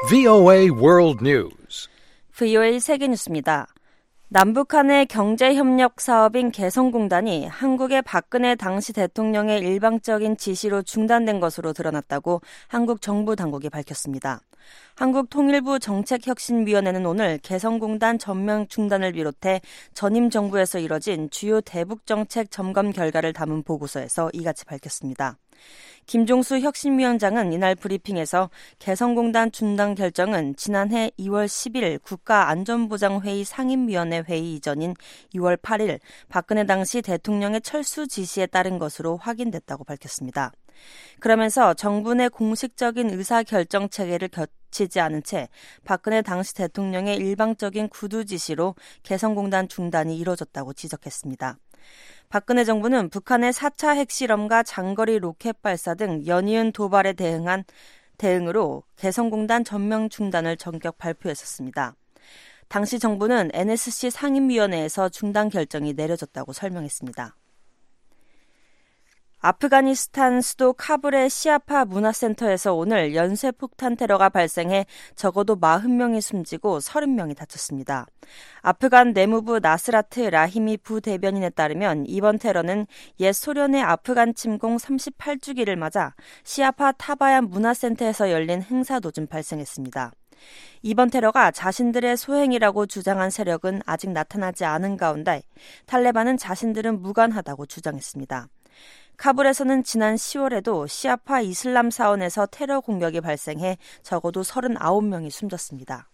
VOA World News. VOA 세계뉴스입니다. 남북한의 경제협력 사업인 개성공단이 한국의 박근혜 당시 대통령의 일방적인 지시로 중단된 것으로 드러났다고 한국 정부 당국이 밝혔습니다. 한국통일부 정책혁신위원회는 오늘 개성공단 전면 중단을 비롯해 전임 정부에서 이뤄진 주요 대북정책 점검 결과를 담은 보고서에서 이같이 밝혔습니다. 김종수 혁신위원장은 이날 브리핑에서 개성공단 중단 결정은 지난해 2월 10일 국가안전보장회의 상임위원회 회의 이전인 2월 8일 박근혜 당시 대통령의 철수 지시에 따른 것으로 확인됐다고 밝혔습니다. 그러면서 정부 내 공식적인 의사결정 체계를 거치지 않은 채 박근혜 당시 대통령의 일방적인 구두 지시로 개성공단 중단이 이뤄졌다고 지적했습니다. 박근혜 정부는 북한의 4차 핵실험과 장거리 로켓 발사 등 연이은 도발에 대응으로 개성공단 전면 중단을 전격 발표했었습니다. 당시 정부는 NSC 상임위원회에서 중단 결정이 내려졌다고 설명했습니다. 아프가니스탄 수도 카불의 시아파 문화센터에서 오늘 연쇄폭탄 테러가 발생해 적어도 40명이 숨지고 30명이 다쳤습니다. 아프간 내무부 나스라트 라히미 부대변인에 따르면 이번 테러는 옛 소련의 아프간 침공 38주기를 맞아 시아파 타바얀 문화센터에서 열린 행사 도중 발생했습니다. 이번 테러가 자신들의 소행이라고 주장한 세력은 아직 나타나지 않은 가운데 탈레반은 자신들은 무관하다고 주장했습니다. 카불에서는 지난 10월에도 시아파 이슬람 사원에서 테러 공격이 발생해 적어도 39명이 숨졌습니다.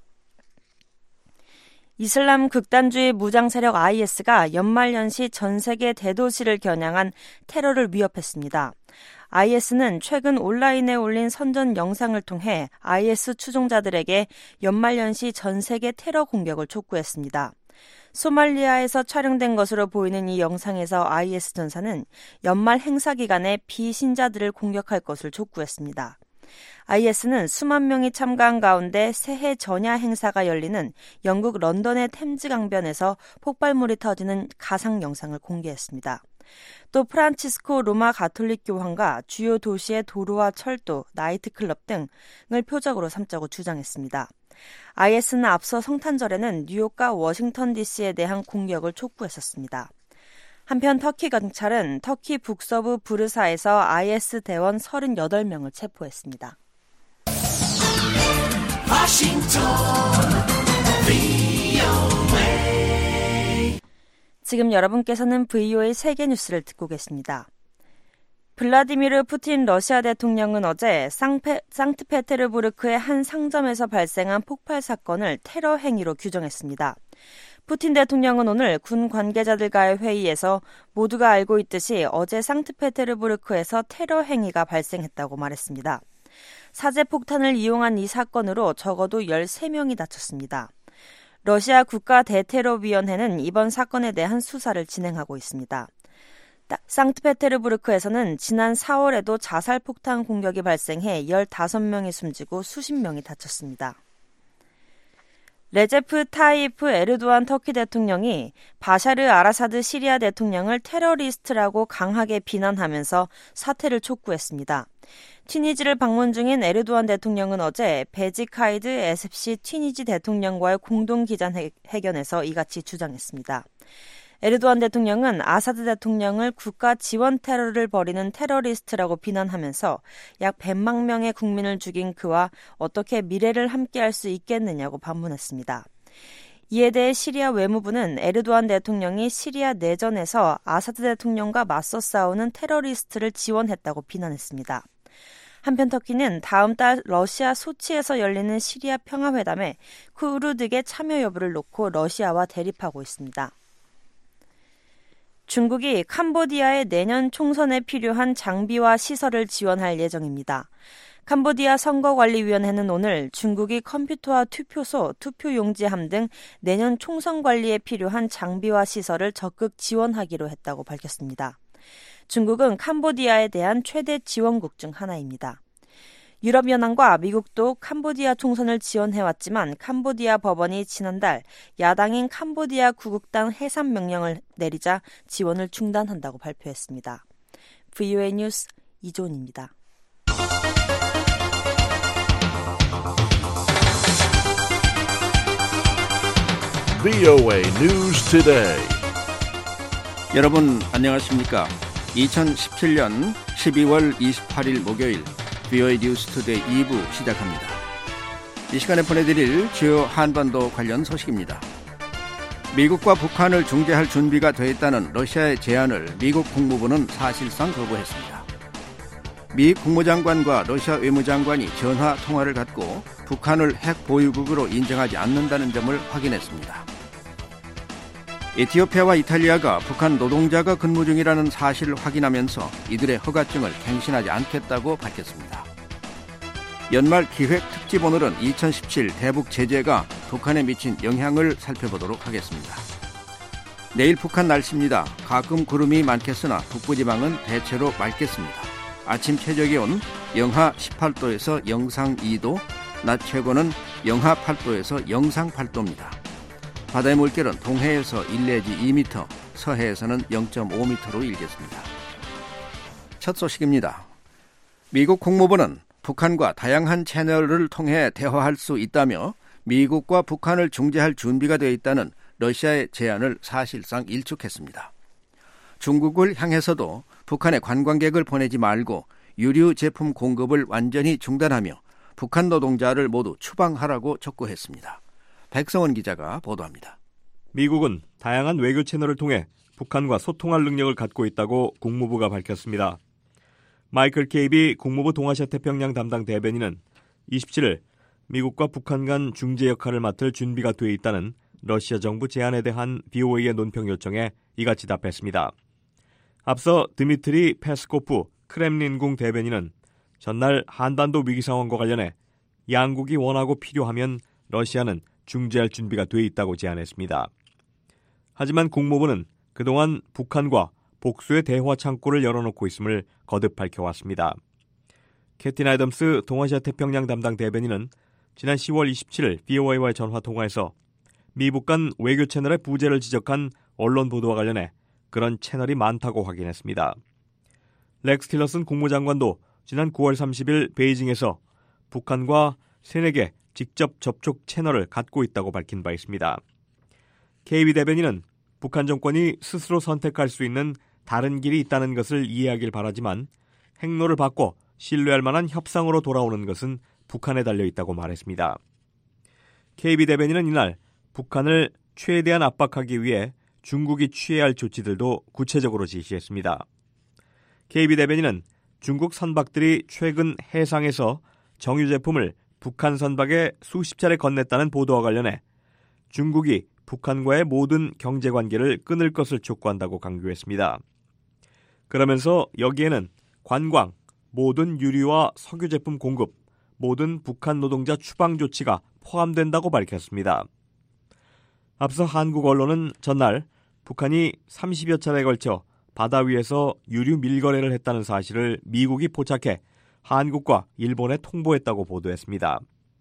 이슬람 극단주의 무장 세력 IS가 연말연시 전 세계 대도시를 겨냥한 테러를 위협했습니다. IS는 최근 온라인에 올린 선전 영상을 통해 IS 추종자들에게 연말연시 전 세계 테러 공격을 촉구했습니다. 소말리아에서 촬영된 것으로 보이는 이 영상에서 IS 전사는 연말 행사 기간에 비신자들을 공격할 것을 촉구했습니다. IS는 수만 명이 참가한 가운데 새해 전야 행사가 열리는 영국 런던의 템즈 강변에서 폭발물이 터지는 가상 영상을 공개했습니다. 또 프란치스코 로마 가톨릭 교황과 주요 도시의 도로와 철도, 나이트클럽 등을 표적으로 삼자고 주장했습니다. IS는 앞서 성탄절에는 뉴욕과 워싱턴 DC에 대한 공격을 촉구했었습니다. 한편 터키 경찰은 터키 북서부 부르사에서 IS 대원 38명을 체포했습니다. 지금 여러분께서는 VOA 세계뉴스를 듣고 계십니다. 블라디미르 푸틴 러시아 대통령은 어제 상트페테르부르크의 한 상점에서 발생한 폭발 사건을 테러 행위로 규정했습니다. 푸틴 대통령은 오늘 군 관계자들과의 회의에서 모두가 알고 있듯이 어제 상트페테르부르크에서 테러 행위가 발생했다고 말했습니다. 사제 폭탄을 이용한 이 사건으로 적어도 13명이 다쳤습니다. 러시아 국가대테러위원회는 이번 사건에 대한 수사를 진행하고 있습니다. 상트페테르부르크에서는 지난 4월에도 자살폭탄 공격이 발생해 15명이 숨지고 수십 명이 다쳤습니다. 레제프 타이프 에르도안 터키 대통령이 바샤르 아라사드 시리아 대통령을 테러리스트라고 강하게 비난하면서 사퇴를 촉구했습니다. 튀니지를 방문 중인 에르도안 대통령은 어제 베지카이드 에셉시 튀니지 대통령과의 공동 기자회견에서 이같이 주장했습니다. 에르도안 대통령은 아사드 대통령을 국가 지원 테러를 벌이는 테러리스트라고 비난하면서 약 100만 명의 국민을 죽인 그와 어떻게 미래를 함께할 수 있겠느냐고 반문했습니다. 이에 대해 시리아 외무부는 에르도안 대통령이 시리아 내전에서 아사드 대통령과 맞서 싸우는 테러리스트를 지원했다고 비난했습니다. 한편 터키는 다음 달 러시아 소치에서 열리는 시리아 평화회담에 쿠르드의 참여 여부를 놓고 러시아와 대립하고 있습니다. 중국이 캄보디아의 내년 총선에 필요한 장비와 시설을 지원할 예정입니다. 캄보디아 선거관리위원회는 오늘 중국이 컴퓨터와 투표소, 투표용지함 등 내년 총선 관리에 필요한 장비와 시설을 적극 지원하기로 했다고 밝혔습니다. 중국은 캄보디아에 대한 최대 지원국 중 하나입니다. 유럽연합과 미국도 캄보디아 총선을 지원해왔지만 캄보디아 법원이 지난달 야당인 캄보디아 구국당 해산 명령을 내리자 지원을 중단한다고 발표했습니다. VOA 뉴스 이존입니다. VOA News Today. 여러분 안녕하십니까? 2017년 12월 28일 목요일 VOA News Today 2부 시작합니다. 이 시간에 보내드릴 주요 한반도 관련 소식입니다. 미국과 북한을 중재할 준비가 돼 있다는 러시아의 제안을 미국 국무부는 사실상 거부했습니다. 미 국무장관과 러시아 외무장관이 전화 통화를 갖고 북한을 핵 보유국으로 인정하지 않는다는 점을 확인했습니다. 에티오피아와 이탈리아가 북한 노동자가 근무 중이라는 사실을 확인하면서 이들의 허가증을 갱신하지 않겠다고 밝혔습니다. 연말 기획 특집 오늘은 2017 대북 제재가 북한에 미친 영향을 살펴보도록 하겠습니다. 내일 북한 날씨입니다. 가끔 구름이 많겠으나 북부지방은 대체로 맑겠습니다. 아침 최저기온 영하 18도에서 영상 2도, 낮 최고는 영하 8도에서 영상 8도입니다. 바다의 물결은 동해에서 1 내지 2m, 서해에서는 0.5m로 일겠습니다. 첫 소식입니다. 미국 국무부는 북한과 다양한 채널을 통해 대화할 수 있다며 미국과 북한을 중재할 준비가 되어 있다는 러시아의 제안을 사실상 일축했습니다. 중국을 향해서도 북한에 관광객을 보내지 말고 유류 제품 공급을 완전히 중단하며 북한 노동자를 모두 추방하라고 촉구했습니다. 백성원 기자가 보도합니다. 미국은 다양한 외교 채널을 통해 북한과 소통할 능력을 갖고 있다고 국무부가 밝혔습니다. 마이클 케이비 국무부 동아시아 태평양 담당 대변인은 27일 미국과 북한 간 중재 역할을 맡을 준비가 돼 있다는 러시아 정부 제안에 대한 VOA의 논평 요청에 이같이 답했습니다. 앞서 드미트리 페스코프 크렘린궁 대변인은 전날 한반도 위기 상황과 관련해 양국이 원하고 필요하면 러시아는 중재할 준비가 돼 있다고 제안했습니다. 하지만 국무부는 그동안 북한과 복수의 대화 창구를 열어놓고 있음을 거듭 밝혀왔습니다. 캐틴 애덤스 동아시아 태평양 담당 대변인은 지난 10월 27일 VOA와의 전화통화에서 미북 간 외교 채널의 부재를 지적한 언론 보도와 관련해 그런 채널이 많다고 확인했습니다. 렉스 틸러슨 국무장관도 지난 9월 30일 베이징에서 북한과 3-4개 직접 접촉 채널을 갖고 있다고 밝힌 바 있습니다. KB 대변인은 북한 정권이 스스로 선택할 수 있는 다른 길이 있다는 것을 이해하길 바라지만 행로를 바꿔 신뢰할 만한 협상으로 돌아오는 것은 북한에 달려 있다고 말했습니다. KB 대변인은 이날 북한을 최대한 압박하기 위해 중국이 취해야 할 조치들도 구체적으로 지시했습니다. KB 대변인은 중국 선박들이 최근 해상에서 정유 제품을 북한 선박에 수십 차례 건넸다는 보도와 관련해 중국이 북한과의 모든 경제관계를 끊을 것을 촉구한다고 강조했습니다. 그러면서 여기에는 관광, 모든 유류와 석유 제품 공급, 모든 북한 노동자 추방 조치가 포함된다고 밝혔습니다. 앞서 한국 언론은 전날 북한이 30여 차례에 걸쳐 바다 위에서 유류 밀거래를 했다는 사실을 미국이 포착해 한국과 일본에 통보했다고 보도했습니다.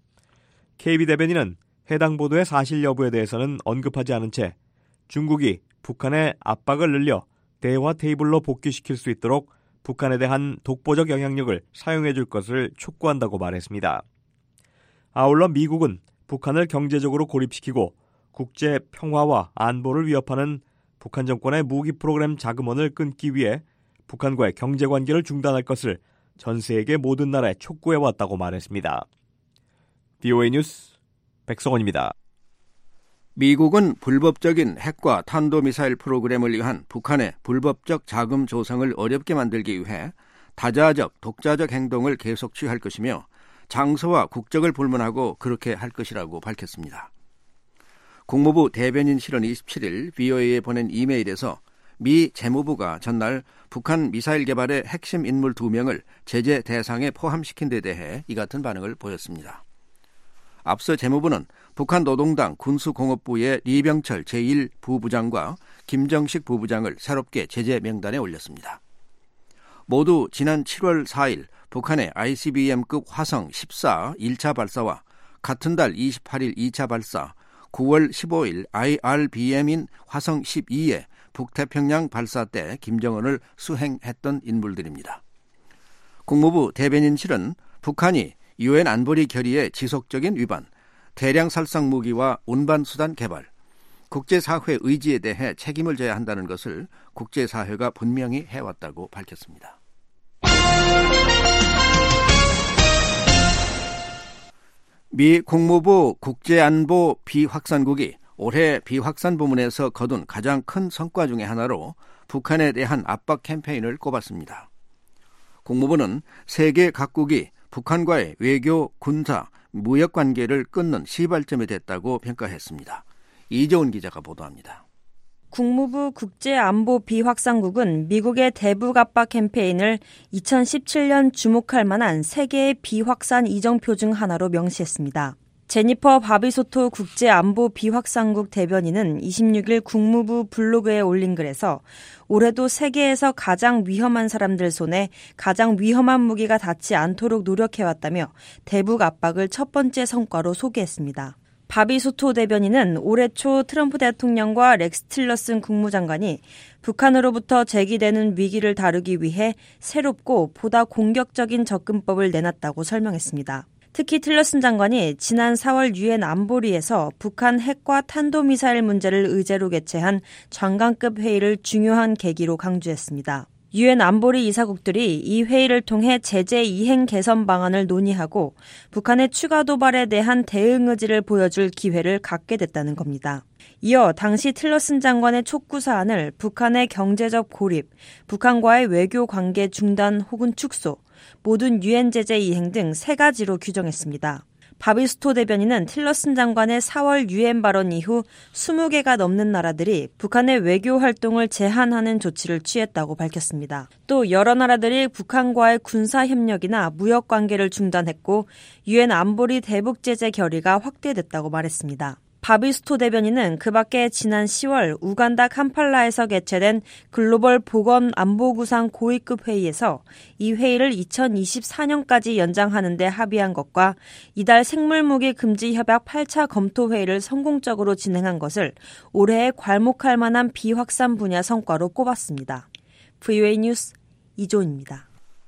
KB 대변인은 해당 보도의 사실 여부에 대해서는 언급하지 않은 채 중국이 북한의 압박을 늘려 대화 테이블로 복귀시킬 수 있도록 북한에 대한 독보적 영향력을 사용해 줄 것을 촉구한다고 말했습니다. 아울러 미국은 북한을 경제적으로 고립시키고 국제 평화와 안보를 위협하는 북한 정권의 무기 프로그램 자금원을 끊기 위해 북한과의 경제관계를 중단할 것을 전 세계 모든 나라에 촉구해왔다고 말했습니다. VOA 뉴스 백성원입니다. 미국은 불법적인 핵과 탄도미사일 프로그램을 위한 북한의 불법적 자금 조성을 어렵게 만들기 위해 다자적, 독자적 행동을 계속 취할 것이며 장소와 국적을 불문하고 그렇게 할 것이라고 밝혔습니다. 국무부 대변인실은 27일 VOA에 보낸 이메일에서 미 재무부가 전날 북한 미사일 개발의 핵심 인물 2명을 제재 대상에 포함시킨 데 대해 이 같은 반응을 보였습니다. 앞서 재무부는 북한 노동당 군수공업부의 리병철 제1부부장과 김정식 부부장을 새롭게 제재 명단에 올렸습니다. 모두 지난 7월 4일 북한의 ICBM급 화성 14 1차 발사와 같은 달 28일 2차 발사, 9월 15일 IRBM인 화성 12의 북태평양 발사 때 김정은을 수행했던 인물들입니다. 국무부 대변인실은 북한이 유엔 안보리 결의의 지속적인 위반, 대량 살상 무기와 운반 수단 개발, 국제사회 의지에 대해 책임을 져야 한다는 것을 국제사회가 분명히 해왔다고 밝혔습니다. 미 국무부 국제안보 비확산국이 올해 비확산 부문에서 거둔 가장 큰 성과 중의 하나로 북한에 대한 압박 캠페인을 꼽았습니다. 국무부는 세계 각국이 북한과의 외교, 군사, 무역 관계를 끊는 시발점이 됐다고 평가했습니다. 이재훈 기자가 보도합니다. 국무부 국제안보 비확산국은 미국의 대북 압박 캠페인을 2017년 주목할 만한 세계의 비확산 이정표 중 하나로 명시했습니다. 제니퍼 바비소토 국제안보 비확산국 대변인은 26일 국무부 블로그에 올린 글에서 올해도 세계에서 가장 위험한 사람들 손에 가장 위험한 무기가 닿지 않도록 노력해왔다며 대북 압박을 첫 번째 성과로 소개했습니다. 바비소토 대변인은 올해 초 트럼프 대통령과 렉스 틸러슨 국무장관이 북한으로부터 제기되는 위기를 다루기 위해 새롭고 보다 공격적인 접근법을 내놨다고 설명했습니다. 특히 틸러슨 장관이 지난 4월 유엔 안보리에서 북한 핵과 탄도미사일 문제를 의제로 개최한 장관급 회의를 중요한 계기로 강조했습니다. 유엔 안보리 이사국들이 이 회의를 통해 제재 이행 개선 방안을 논의하고 북한의 추가 도발에 대한 대응 의지를 보여줄 기회를 갖게 됐다는 겁니다. 이어 당시 틸러슨 장관의 촉구 사안을 북한의 경제적 고립, 북한과의 외교 관계 중단 혹은 축소, 모든 유엔 제재 이행 등 3가지로 규정했습니다. 바비스토 대변인은 틸러슨 장관의 4월 유엔 발언 이후 20개가 넘는 나라들이 북한의 외교 활동을 제한하는 조치를 취했다고 밝혔습니다. 또 여러 나라들이 북한과의 군사 협력이나 무역 관계를 중단했고 유엔 안보리 대북 제재 결의가 확대됐다고 말했습니다. 바비스토 대변인은 그 밖에 지난 10월 우간다 캄팔라에서 개최된 글로벌 보건 안보구상 고위급 회의에서 이 회의를 2024년까지 연장하는 데 합의한 것과 이달 생물무기 금지 협약 8차 검토 회의를 성공적으로 진행한 것을 올해에 괄목할 만한 비확산 분야 성과로 꼽았습니다. VOA 뉴스 이조은입니다.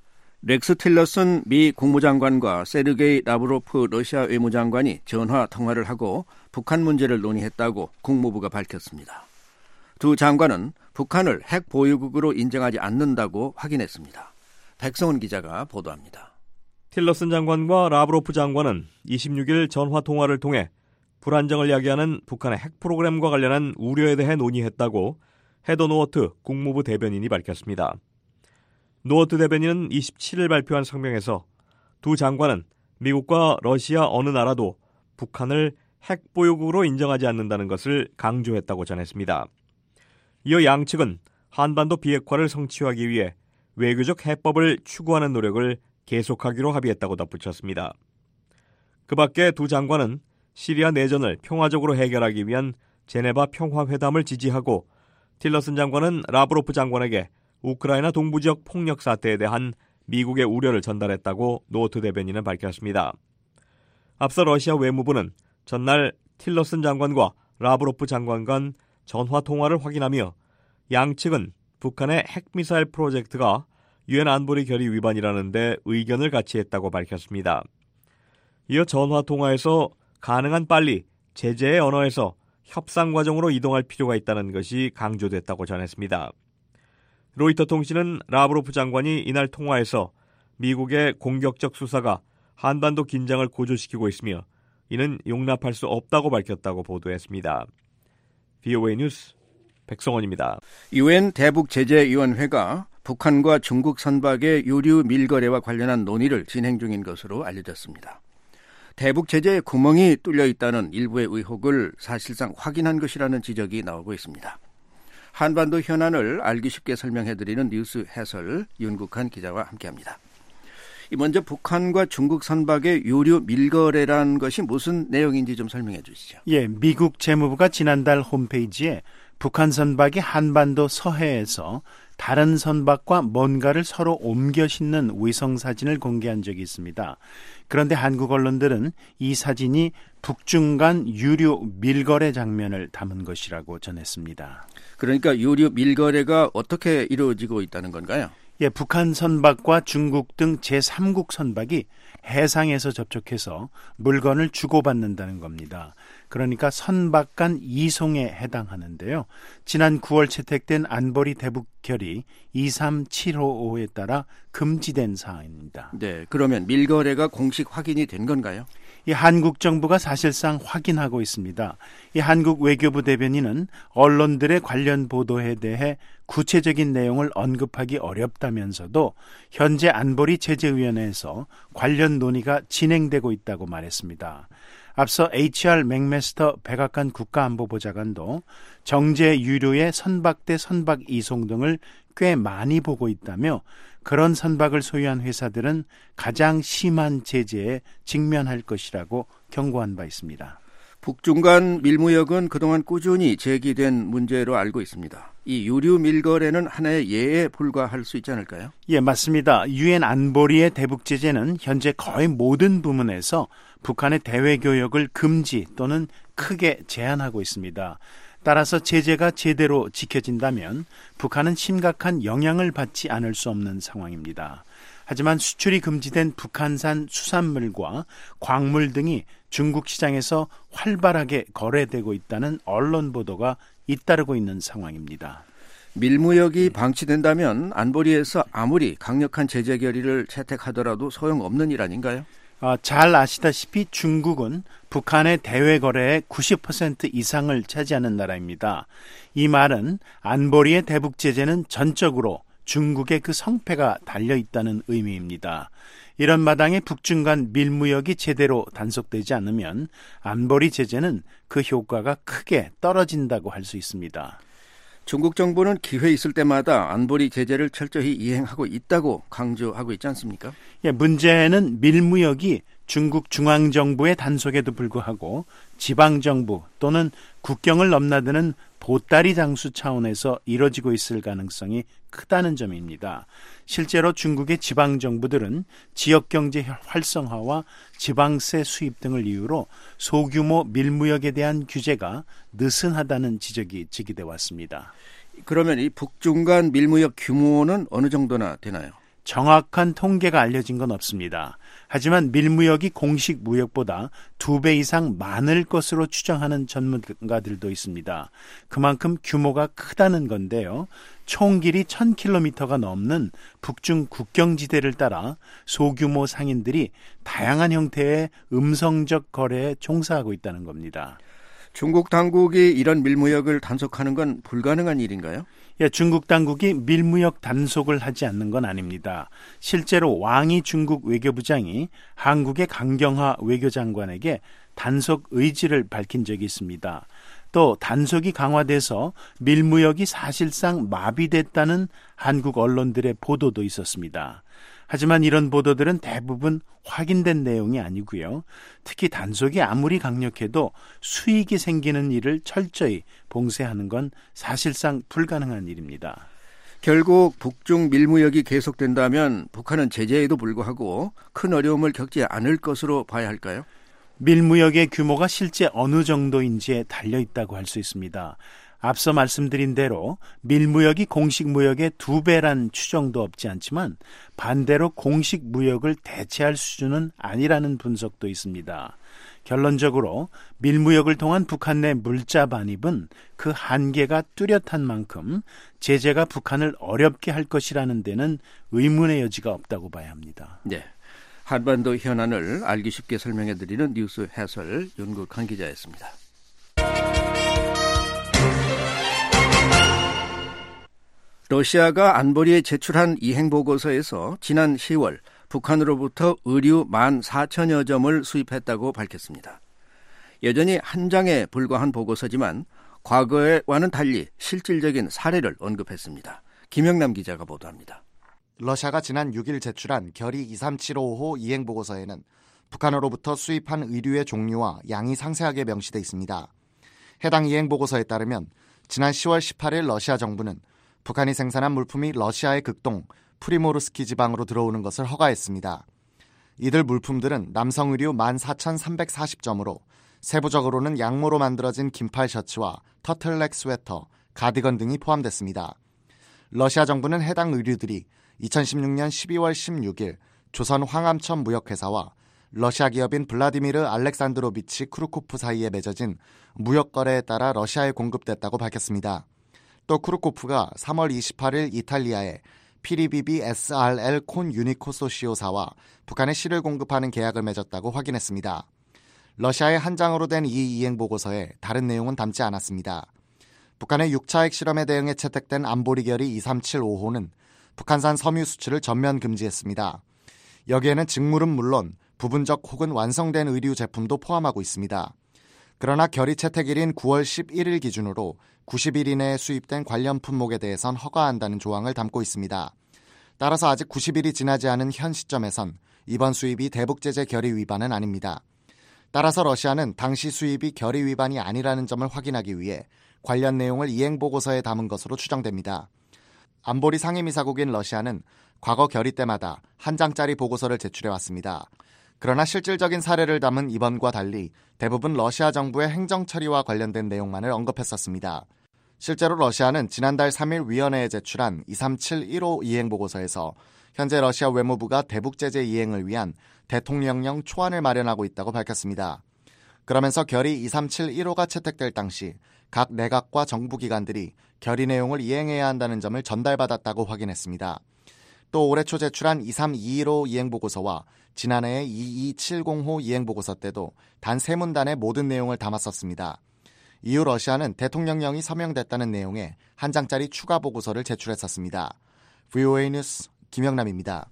렉스 틸러슨 미 국무장관과 세르게이 라브로프 러시아 외무장관이 전화 통화를 하고 북한 문제를 논의했다고 국무부가 밝혔습니다. 두 장관은 북한을 핵 보유국으로 인정하지 않는다고 확인했습니다. 백성훈 기자가 보도합니다. 틸러슨 장관과 라브로프 장관은 26일 전화 통화를 통해 불안정을 야기하는 북한의 핵 프로그램과 관련한 우려에 대해 논의했다고 헤더 노어트 국무부 대변인이 밝혔습니다. 노어트 대변인은 27일 발표한 성명에서 두 장관은 미국과 러시아 어느 나라도 북한을 핵 보유국으로 인정하지 않는다는 것을 강조했다고 전했습니다. 이어 양측은 한반도 비핵화를 성취하기 위해 외교적 해법을 추구하는 노력을 계속하기로 합의했다고 덧붙였습니다. 그 밖에 두 장관은 시리아 내전을 평화적으로 해결하기 위한 제네바 평화회담을 지지하고 틸러슨 장관은 라브로프 장관에게 우크라이나 동부지역 폭력 사태에 대한 미국의 우려를 전달했다고 노어트 대변인은 밝혔습니다. 앞서 러시아 외무부는 전날 틸러슨 장관과 라브로프 장관 간 전화 통화를 확인하며 양측은 북한의 핵미사일 프로젝트가 유엔 안보리 결의 위반이라는 데 의견을 같이 했다고 밝혔습니다. 이어 전화 통화에서 가능한 빨리 제재의 언어에서 협상 과정으로 이동할 필요가 있다는 것이 강조됐다고 전했습니다. 로이터 통신은 라브로프 장관이 이날 통화에서 미국의 공격적 수사가 한반도 긴장을 고조시키고 있으며 이는 용납할 수 없다고 밝혔다고 보도했습니다. VOA 뉴스 백성원입니다. 유엔 대북제재위원회가 북한과 중국 선박의 유류 밀거래와 관련한 논의를 진행 중인 것으로 알려졌습니다. 대북제재에 구멍이 뚫려 있다는 일부의 의혹을 사실상 확인한 것이라는 지적이 나오고 있습니다. 한반도 현안을 알기 쉽게 설명해드리는 뉴스 해설 윤국한 기자와 함께합니다. 먼저 북한과 중국 선박의 유류 밀거래라는 것이 무슨 내용인지 좀 설명해 주시죠. 예, 미국 재무부가 지난달 홈페이지에 북한 선박이 한반도 서해에서 다른 선박과 뭔가를 서로 옮겨 싣는 위성 사진을 공개한 적이 있습니다. 그런데 한국 언론들은 이 사진이 북중 간 유류 밀거래 장면을 담은 것이라고 전했습니다. 그러니까 유류 밀거래가 어떻게 이루어지고 있다는 건가요? 예, 북한 선박과 중국 등 제3국 선박이 해상에서 접촉해서 물건을 주고받는다는 겁니다. 그러니까 선박 간 이송에 해당하는데요. 지난 9월 채택된 안보리 대북결의 23755에 따라 금지된 사항입니다. 네, 그러면 밀거래가 공식 확인이 된 건가요? 이 한국 정부가 사실상 확인하고 있습니다. 이 한국 외교부 대변인은 언론들의 관련 보도에 대해 구체적인 내용을 언급하기 어렵다면서도 현재 안보리 제재위원회에서 관련 논의가 진행되고 있다고 말했습니다. 앞서 HR 맥메스터 백악관 국가안보보좌관도 정제 유료의 선박 대 선박 이송 등을 꽤 많이 보고 있다며 그런 선박을 소유한 회사들은 가장 심한 제재에 직면할 것이라고 경고한 바 있습니다. 북중 간 밀무역은 그동안 꾸준히 제기된 문제로 알고 있습니다. 이 유류 밀거래는 하나의 예에 불과할 수 있지 않을까요? 예, 맞습니다. 유엔 안보리의 대북 제재는 현재 거의 모든 부문에서 북한의 대외 교역을 금지 또는 크게 제한하고 있습니다. 따라서 제재가 제대로 지켜진다면 북한은 심각한 영향을 받지 않을 수 없는 상황입니다. 하지만 수출이 금지된 북한산 수산물과 광물 등이 중국 시장에서 활발하게 거래되고 있다는 언론 보도가 잇따르고 있는 상황입니다. 밀무역이 방치된다면 안보리에서 아무리 강력한 제재 결의를 채택하더라도 소용없는 일 아닌가요? 잘 아시다시피 중국은 북한의 대외 거래의 90% 이상을 차지하는 나라입니다. 이 말은 안보리의 대북 제재는 전적으로 중국의 그 성패가 달려있다는 의미입니다. 이런 마당에 북중 간 밀무역이 제대로 단속되지 않으면 안보리 제재는 그 효과가 크게 떨어진다고 할 수 있습니다. 중국 정부는 기회 있을 때마다 안보리 제재를 철저히 이행하고 있다고 강조하고 있지 않습니까? 예, 문제는 밀무역이 중국 중앙정부의 단속에도 불구하고 지방정부 또는 국경을 넘나드는 보따리 장수 차원에서 이뤄지고 있을 가능성이 크다는 점입니다. 실제로 중국의 지방정부들은 지역경제 활성화와 지방세 수입 등을 이유로 소규모 밀무역에 대한 규제가 느슨하다는 지적이 제기돼 왔습니다. 그러면 이 북중 간 밀무역 규모는 어느 정도나 되나요? 정확한 통계가 알려진 건 없습니다. 하지만 밀무역이 공식 무역보다 2배 이상 많을 것으로 추정하는 전문가들도 있습니다. 그만큼 규모가 크다는 건데요. 총 길이 1000km가 넘는 북중 국경지대를 따라 소규모 상인들이 다양한 형태의 음성적 거래에 종사하고 있다는 겁니다. 중국 당국이 이런 밀무역을 단속하는 건 불가능한 일인가요? 예, 중국 당국이 밀무역 단속을 하지 않는 건 아닙니다. 실제로 왕이 중국 외교부장이 한국의 강경화 외교장관에게 단속 의지를 밝힌 적이 있습니다. 또 단속이 강화돼서 밀무역이 사실상 마비됐다는 한국 언론들의 보도도 있었습니다. 하지만 이런 보도들은 대부분 확인된 내용이 아니고요. 특히 단속이 아무리 강력해도 수익이 생기는 일을 철저히 봉쇄하는 건 사실상 불가능한 일입니다. 결국 북중 밀무역이 계속된다면 북한은 제재에도 불구하고 큰 어려움을 겪지 않을 것으로 봐야 할까요? 밀무역의 규모가 실제 어느 정도인지에 달려있다고 할 수 있습니다. 앞서 말씀드린 대로 밀무역이 공식 무역의 2배란 추정도 없지 않지만 반대로 공식 무역을 대체할 수준은 아니라는 분석도 있습니다. 결론적으로 밀무역을 통한 북한 내 물자 반입은 그 한계가 뚜렷한 만큼 제재가 북한을 어렵게 할 것이라는 데는 의문의 여지가 없다고 봐야 합니다. 네, 한반도 현안을 알기 쉽게 설명해드리는 뉴스 해설 윤국한 기자였습니다. 러시아가 안보리에 제출한 이행보고서에서 지난 10월 북한으로부터 의류 14,000여 점을 수입했다고 밝혔습니다. 여전히 한 장에 불과한 보고서지만 과거와는 달리 실질적인 사례를 언급했습니다. 김영남 기자가 보도합니다. 러시아가 지난 6일 제출한 결의 23755호 이행보고서에는 북한으로부터 수입한 의류의 종류와 양이 상세하게 명시돼 있습니다. 해당 이행보고서에 따르면 지난 10월 18일 러시아 정부는 북한이 생산한 물품이 러시아의 극동 프리모르스키 지방으로 들어오는 것을 허가했습니다. 이들 물품들은 남성 의류 14,340점으로 세부적으로는 양모로 만들어진 긴팔 셔츠와 터틀넥 스웨터, 가디건 등이 포함됐습니다. 러시아 정부는 해당 의류들이 2016년 12월 16일 조선 황암천 무역회사와 러시아 기업인 블라디미르 알렉산드로비치 크루코프 사이에 맺어진 무역 거래에 따라 러시아에 공급됐다고 밝혔습니다. 또 크루코프가 3월 28일 이탈리아에 피리비비 SRL 콘 유니코소시오사와 북한에 실을 공급하는 계약을 맺었다고 확인했습니다. 러시아의 한 장으로 된 이 이행 보고서에 다른 내용은 담지 않았습니다. 북한의 6차 핵실험에 대응해 채택된 안보리 결의 2375호는 북한산 섬유 수출을 전면 금지했습니다. 여기에는 직물은 물론 부분적 혹은 완성된 의류 제품도 포함하고 있습니다. 그러나 결의 채택일인 9월 11일 기준으로 90일 이내에 수입된 관련 품목에 대해선 허가한다는 조항을 담고 있습니다. 따라서 아직 90일이 지나지 않은 현 시점에선 이번 수입이 대북제재 결의 위반은 아닙니다. 따라서 러시아는 당시 수입이 결의 위반이 아니라는 점을 확인하기 위해 관련 내용을 이행보고서에 담은 것으로 추정됩니다. 안보리 상임이사국인 러시아는 과거 결의 때마다 한 장짜리 보고서를 제출해왔습니다. 그러나 실질적인 사례를 담은 이번과 달리 대부분 러시아 정부의 행정 처리와 관련된 내용만을 언급했었습니다. 실제로 러시아는 지난달 3일 위원회에 제출한 2371호 이행보고서에서 현재 러시아 외무부가 대북제재 이행을 위한 대통령령 초안을 마련하고 있다고 밝혔습니다. 그러면서 결의 2371호가 채택될 당시 각 내각과 정부기관들이 결의 내용을 이행해야 한다는 점을 전달받았다고 확인했습니다. 또 올해 초 제출한 2321호 이행보고서와 지난해의 2270호 이행보고서 때도 단 3문단의 모든 내용을 담았었습니다. 이후 러시아는 대통령령이 서명됐다는 내용의 한 장짜리 추가 보고서를 제출했었습니다. VOA 뉴스 김영남입니다.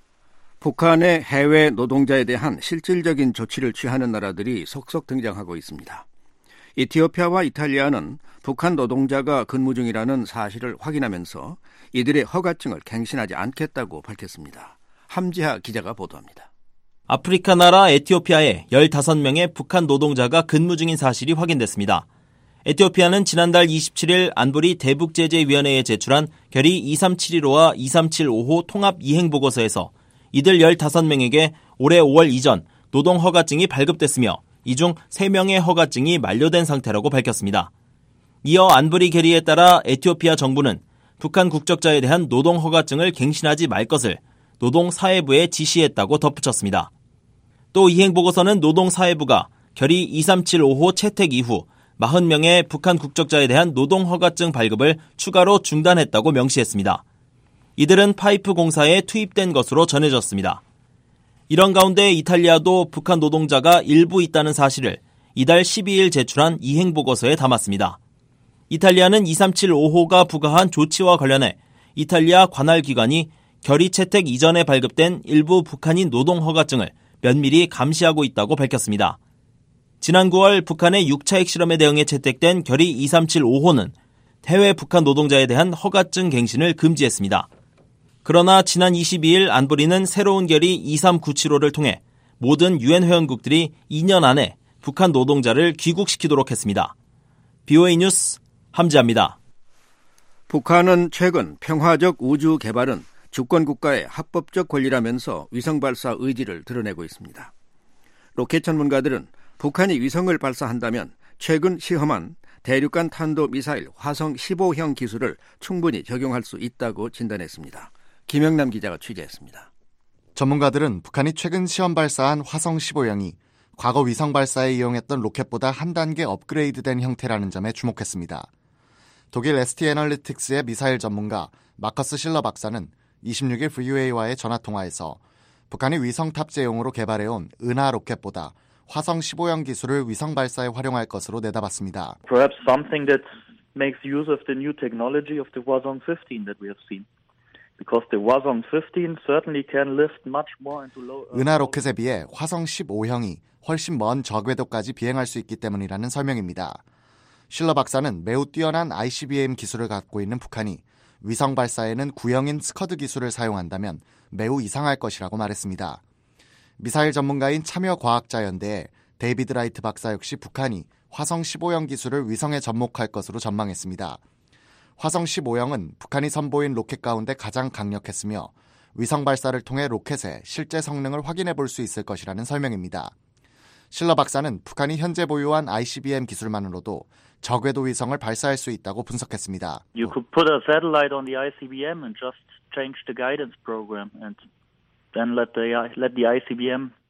북한의 해외 노동자에 대한 실질적인 조치를 취하는 나라들이 속속 등장하고 있습니다. 이티오피아와 이탈리아는 북한 노동자가 근무 중이라는 사실을 확인하면서 이들의 허가증을 갱신하지 않겠다고 밝혔습니다. 함지하 기자가 보도합니다. 아프리카 나라 에티오피아에 15명의 북한 노동자가 근무 중인 사실이 확인됐습니다. 에티오피아는 지난달 27일 안보리 대북제재위원회에 제출한 결의 2371호와 2375호 통합 이행보고서에서 이들 15명에게 올해 5월 이전 노동허가증이 발급됐으며 이 중 3명의 허가증이 만료된 상태라고 밝혔습니다. 이어 안보리 결의에 따라 에티오피아 정부는 북한 국적자에 대한 노동허가증을 갱신하지 말 것을 노동사회부에 지시했다고 덧붙였습니다. 또 이행보고서는 노동사회부가 결의 2375호 채택 이후 40명의 북한 국적자에 대한 노동허가증 발급을 추가로 중단했다고 명시했습니다. 이들은 파이프 공사에 투입된 것으로 전해졌습니다. 이런 가운데 이탈리아도 북한 노동자가 일부 있다는 사실을 이달 12일 제출한 이행보고서에 담았습니다. 이탈리아는 2375호가 부과한 조치와 관련해 이탈리아 관할기관이 결의 채택 이전에 발급된 일부 북한인 노동허가증을 면밀히 감시하고 있다고 밝혔습니다. 지난 9월 북한의 6차 핵실험에 대응해 채택된 결의 2375호는 해외 북한 노동자에 대한 허가증 갱신을 금지했습니다. 그러나 지난 22일 안보리는 새로운 결의 2397호를 통해 모든 유엔 회원국들이 2년 안에 북한 노동자를 귀국시키도록 했습니다. BOA 뉴스 함지아입니다. 북한은 최근 평화적 우주 개발은 주권 국가의 합법적 권리라면서 위성 발사 의지를 드러내고 있습니다. 로켓 전문가들은 북한이 위성을 발사한다면 최근 시험한 대륙간 탄도 미사일 화성 15형 기술을 충분히 적용할 수 있다고 진단했습니다. 김영남 기자가 취재했습니다. 전문가들은 북한이 최근 시험 발사한 화성 15형이 과거 위성 발사에 이용했던 로켓보다 한 단계 업그레이드된 형태라는 점에 주목했습니다. 독일 ST 애널리틱스의 미사일 전문가 마커스 실러 박사는 26일 VOA와의 전화통화에서 북한이 위성 탑재용으로 개발해온 은하 로켓보다 화성 15형 기술을 위성 발사에 활용할 것으로 내다봤습니다. Perhaps something that makes use of the new technology of the Hwasong 15 that we have seen. Because the Hwasong 15 certainly can lift much more into low Earth. 은하 로켓에 비해 화성 15형이 훨씬 먼 저궤도까지 비행할 수 있기 때문이라는 설명입니다. 실러 박사는 매우 뛰어난 ICBM 기술을 갖고 있는 북한이 위성 발사에는 구형인 스커드 기술을 사용한다면 매우 이상할 것이라고 말했습니다. 미사일 전문가인 참여과학자연대의 데이비드 라이트 박사 역시 북한이 화성 15형 기술을 위성에 접목할 것으로 전망했습니다. 화성 15형은 북한이 선보인 로켓 가운데 가장 강력했으며 위성 발사를 통해 로켓의 실제 성능을 확인해 볼 수 있을 것이라는 설명입니다. 실러 박사는 북한이 현재 보유한 ICBM 기술만으로도 저궤도 위성을 발사할 수 있다고 분석했습니다. You could put a satellite on the ICBM and just change the guidance program and then let the ICBM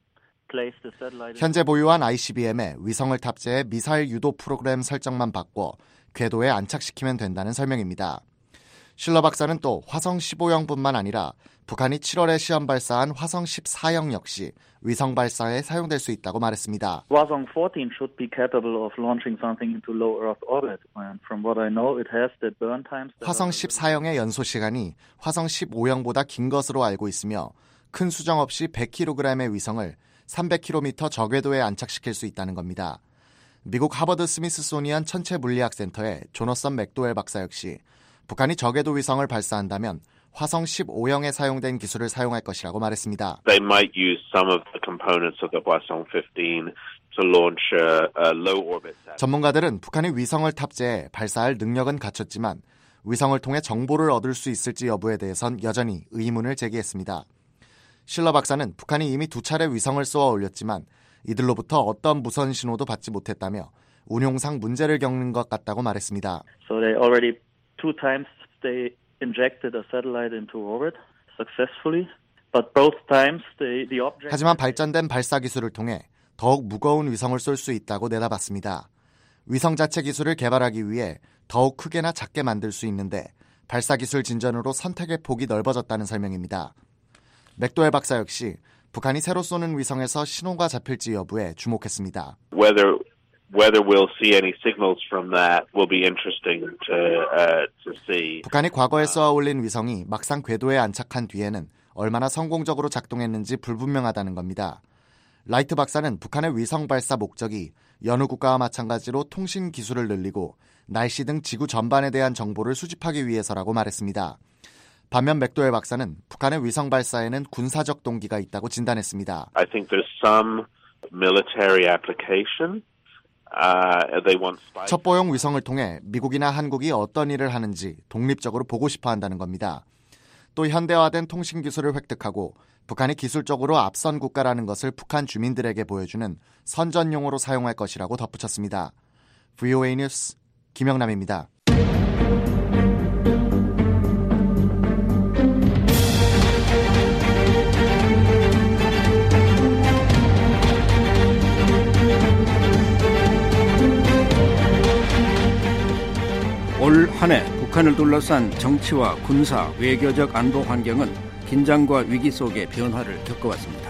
place the satellite. 현재 보유한 ICBM에 위성을 탑재해 미사일 유도 프로그램 설정만 바꿔 궤도에 안착시키면 된다는 설명입니다. 실러 박사는 또 화성 15형뿐만 아니라 북한이 7월에 시험 발사한 화성 14형 역시 위성 발사에 사용될 수 있다고 말했습니다. Hwasong 14 should be capable of launching something into low Earth orbit. And from what I know, it has the burn times. 화성 14형의 연소 시간이 화성 15형보다 긴 것으로 알고 있으며 큰 수정 없이 100kg의 위성을 300km 저궤도에 안착시킬 수 있다는 겁니다. 미국 하버드 스미스소니안 천체 물리학 센터의 조너선 맥도웰 박사 역시 북한이 저궤도 위성을 발사한다면 화성 15형에 사용된 기술을 사용할 것이라고 말했습니다. They might use some of the components of the Hwasong 15 to launch a low orbit satellite. 전문가들은 북한이 위성을 탑재해 발사할 능력은 갖췄지만 위성을 통해 정보를 얻을 수 있을지 여부에 대해선 여전히 의문을 제기했습니다. 실러 박사는 북한이 이미 2차례 위성을 쏘아 올렸지만 이들로부터 어떤 무선 신호도 받지 못했다며 운용상 문제를 겪는 것 같다고 말했습니다. So they already 2 times they injected a satellite into orbit successfully, but both times the object. 하지만 발전된 발사 기술을 통해 더욱 무거운 위성을 쏠 수 있다고 내다봤습니다. 위성 자체 기술을 개발하기 위해 더욱 크게나 작게 만들 수 있는데 발사 기술 진전으로 선택의 폭이 넓어졌다는 설명입니다. 맥도웰 박사 역시 북한이 새로 쏘는 위성에서 신호가 잡힐지 여부에 주목했습니다. Whether we'll see any signals from that will be interesting to see. 북한이 과거에 쏘아 올린 위성이 막상 궤도에 안착한 뒤에는 얼마나 성공적으로 작동했는지 불분명하다는 겁니다. 라이트 박사는 북한의 위성 발사 목적이 여느 국가와 마찬가지로 통신 기술을 늘리고 날씨 등 지구 전반에 대한 정보를 수집하기 위해서라고 말했습니다. 반면 맥도웰 박사는 북한의 위성 발사에는 군사적 동기가 있다고 진단했습니다. I think there's some military application. 첩보용 위성을 통해 미국이나 한국이 어떤 일을 하는지 독립적으로 보고 싶어 한다는 겁니다. 또 현대화된 통신 기술을 획득하고 북한이 기술적으로 앞선 국가라는 것을 북한 주민들에게 보여주는 선전용으로 사용할 것이라고 덧붙였습니다. VOA 뉴스 김영남입니다. 올 한 해 북한을 둘러싼 정치와 군사, 외교적 안보 환경은 긴장과 위기 속의 변화를 겪어왔습니다.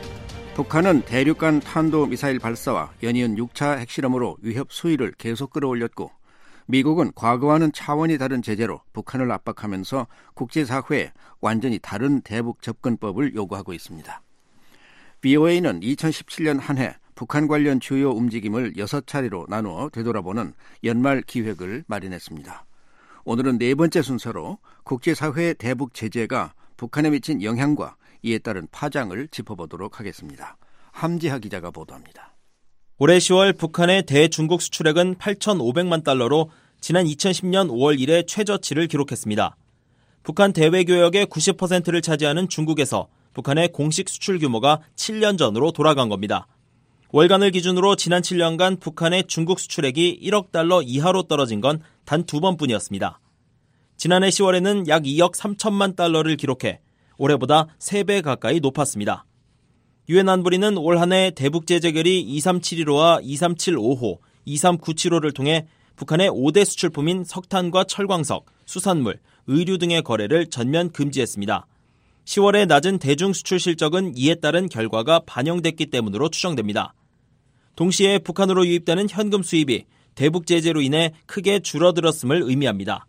북한은 대륙간 탄도미사일 발사와 연이은 6차 핵실험으로 위협 수위를 계속 끌어올렸고 미국은 과거와는 차원이 다른 제재로 북한을 압박하면서 국제사회에 완전히 다른 대북 접근법을 요구하고 있습니다. VOA는 2017년 한 해 북한 관련 주요 움직임을 6차례로 나누어 되돌아보는 연말 기획을 마련했습니다. 오늘은 4번째 순서로 국제사회의 대북 제재가 북한에 미친 영향과 이에 따른 파장을 짚어보도록 하겠습니다. 함지하 기자가 보도합니다. 올해 10월 북한의 대중국 수출액은 8,500만 달러로 지난 2010년 5월 이래 최저치를 기록했습니다. 북한 대외교역의 90%를 차지하는 중국에서 북한의 공식 수출 규모가 7년 전으로 돌아간 겁니다. 월간을 기준으로 지난 7년간 북한의 중국 수출액이 1억 달러 이하로 떨어진 건 단 2번뿐이었습니다. 지난해 10월에는 약 2억 3천만 달러를 기록해 올해보다 3배 가까이 높았습니다. 유엔 안보리는 올 한 해 대북 제재 결의 2371호와 2375호, 2397호를 통해 북한의 5대 수출품인 석탄과 철광석, 수산물, 의류 등의 거래를 전면 금지했습니다. 10월의 낮은 대중 수출 실적은 이에 따른 결과가 반영됐기 때문으로 추정됩니다. 동시에 북한으로 유입되는 현금 수입이 대북 제재로 인해 크게 줄어들었음을 의미합니다.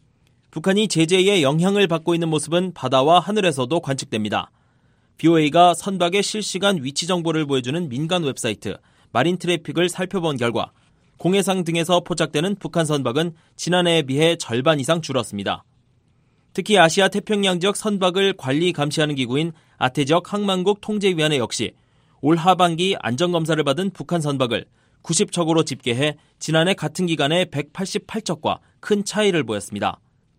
북한이 제재의 영향을 받고 있는 모습은 바다와 하늘에서도 관측됩니다. BOA가 선박의 실시간 위치 정보를 보여주는 민간 웹사이트 마린 트래픽을 살펴본 결과 공해상 등에서 포착되는 북한 선박은 지난해에 비해 절반 이상 줄었습니다. 특히 아시아 태평양 지역 선박을 관리 감시하는 기구인 아태지역 항만국 통제위원회 역시 올 하반기 안전검사를 받은 북한 선박을 90척으로 집계해 지난해 같은 기간에 188척과 큰 차이를 보였습니다.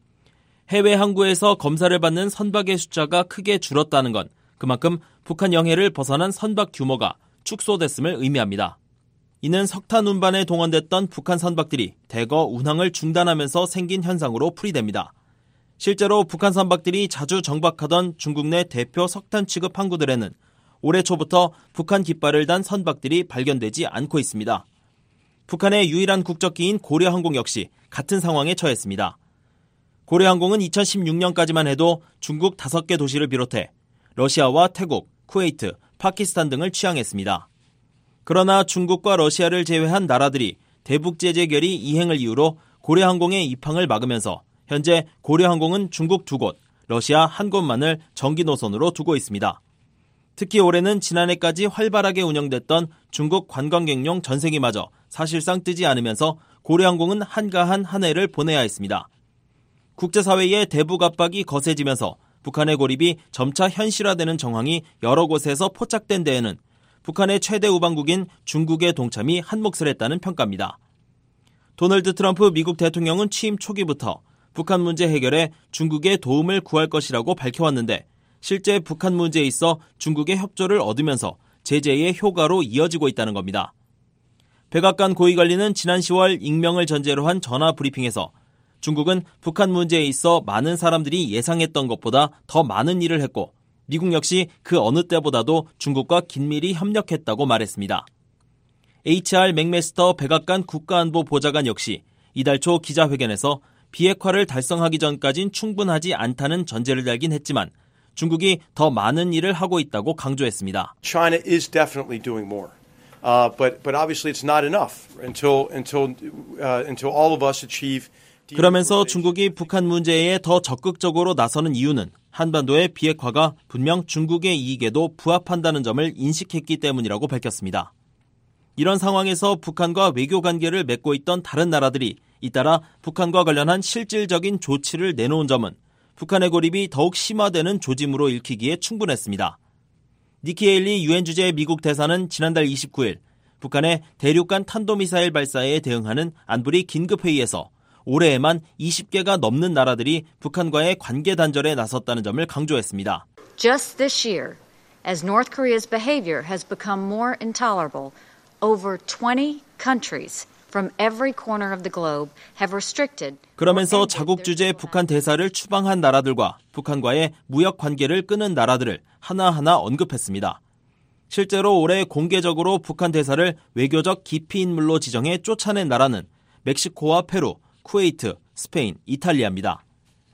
해외 항구에서 검사를 받는 선박의 숫자가 크게 줄었다는 건 그만큼 북한 영해를 벗어난 선박 규모가 축소됐음을 의미합니다. 이는 석탄 운반에 동원됐던 북한 선박들이 대거 운항을 중단하면서 생긴 현상으로 풀이됩니다. 실제로 북한 선박들이 자주 정박하던 중국 내 대표 석탄 취급 항구들에는 올해 초부터 북한 깃발을 단 선박들이 발견되지 않고 있습니다. 북한의 유일한 국적기인 고려항공 역시 같은 상황에 처했습니다. 고려항공은 2016년까지만 해도 중국 5개 도시를 비롯해 러시아와 태국, 쿠웨이트, 파키스탄 등을 취항했습니다. 그러나 중국과 러시아를 제외한 나라들이 대북 제재 결의 이행을 이유로 고려항공의 입항을 막으면서 현재 고려항공은 중국 2곳, 러시아 1곳만을 정기 노선으로 두고 있습니다. 특히 올해는 지난해까지 활발하게 운영됐던 중국 관광객용 전세기마저 사실상 뜨지 않으면서 고려항공은 한가한 한 해를 보내야 했습니다. 국제사회의 대북 압박이 거세지면서 북한의 고립이 점차 현실화되는 정황이 여러 곳에서 포착된 데에는 북한의 최대 우방국인 중국의 동참이 한몫을 했다는 평가입니다. 도널드 트럼프 미국 대통령은 취임 초기부터 북한 문제 해결에 중국의 도움을 구할 것이라고 밝혀왔는데 실제 북한 문제에 있어 중국의 협조를 얻으면서 제재의 효과로 이어지고 있다는 겁니다. 백악관 고위관리는 지난 10월 익명을 전제로 한 전화 브리핑에서 중국은 북한 문제에 있어 많은 사람들이 예상했던 것보다 더 많은 일을 했고 미국 역시 그 어느 때보다도 중국과 긴밀히 협력했다고 말했습니다. HR 맥메스터 백악관 국가안보 보좌관 역시 이달 초 기자회견에서 비핵화를 달성하기 전까진 충분하지 않다는 전제를 달긴 했지만 중국이 더 많은 일을 하고 있다고 강조했습니다. China is definitely doing more. But obviously it's not enough until all of us achieve. 그러면서 중국이 북한 문제에 더 적극적으로 나서는 이유는 한반도의 비핵화가 분명 중국의 이익에도 부합한다는 점을 인식했기 때문이라고 밝혔습니다. 이런 상황에서 북한과 외교 관계를 맺고 있던 다른 나라들이 잇따라 북한과 관련한 실질적인 조치를 내놓은 점은 북한의 고립이 더욱 심화되는 조짐으로 읽히기에 충분했습니다. 니키 헤일리 유엔 주재 미국 대사는 지난달 29일 북한의 대륙간 탄도미사일 발사에 대응하는 안보리 긴급회의에서 올해에만 20개가 넘는 나라들이 북한과의 관계 단절에 나섰다는 점을 강조했습니다. Just this year, as North Korea's behavior has become more intolerable, over 20 countries from every corner of the globe have restricted. 그러면서 자국 주재 북한 대사를 추방한 나라들과 북한과의 무역 관계를 끊은 나라들을 하나하나 언급했습니다. 실제로 올해 공개적으로 북한 대사를 외교적 기피 인물로 지정해 쫓아낸 나라는 멕시코와 페루, 쿠웨이트, 스페인, 이탈리아입니다.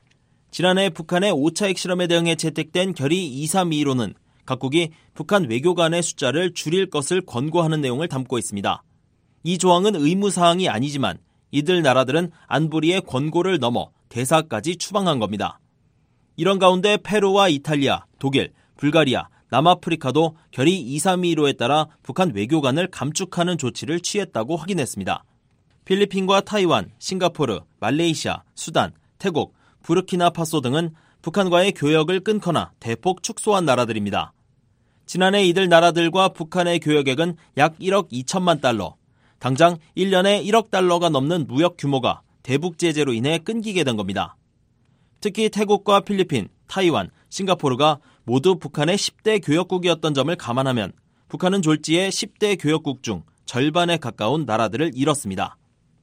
지난해 북한의 5차 핵실험에 대응해 채택된 결의 2322로는 각국이 북한 외교관의 숫자를 줄일 것을 권고하는 내용을 담고 있습니다. 이 조항은 의무사항이 아니지만 이들 나라들은 안보리의 권고를 넘어 대사까지 추방한 겁니다. 이런 가운데 페루와 이탈리아, 독일, 불가리아, 남아프리카도 결의 2322로에 따라 북한 외교관을 감축하는 조치를 취했다고 확인했습니다. 필리핀과 타이완, 싱가포르, 말레이시아, 수단, 태국, 부르키나파소 등은 북한과의 교역을 끊거나 대폭 축소한 나라들입니다. 지난해 이들 나라들과 북한의 교역액은 약 1억 2천만 달러, 당장 1년에 1억 달러가 넘는 무역 규모가 대북 제재로 인해 끊기게 된 겁니다. 특히 태국과 필리핀, 타이완, 싱가포르가 모두 북한의 10대 교역국이었던 점을 감안하면 북한은 졸지에 10대 교역국 중 절반에 가까운 나라들을 잃었습니다.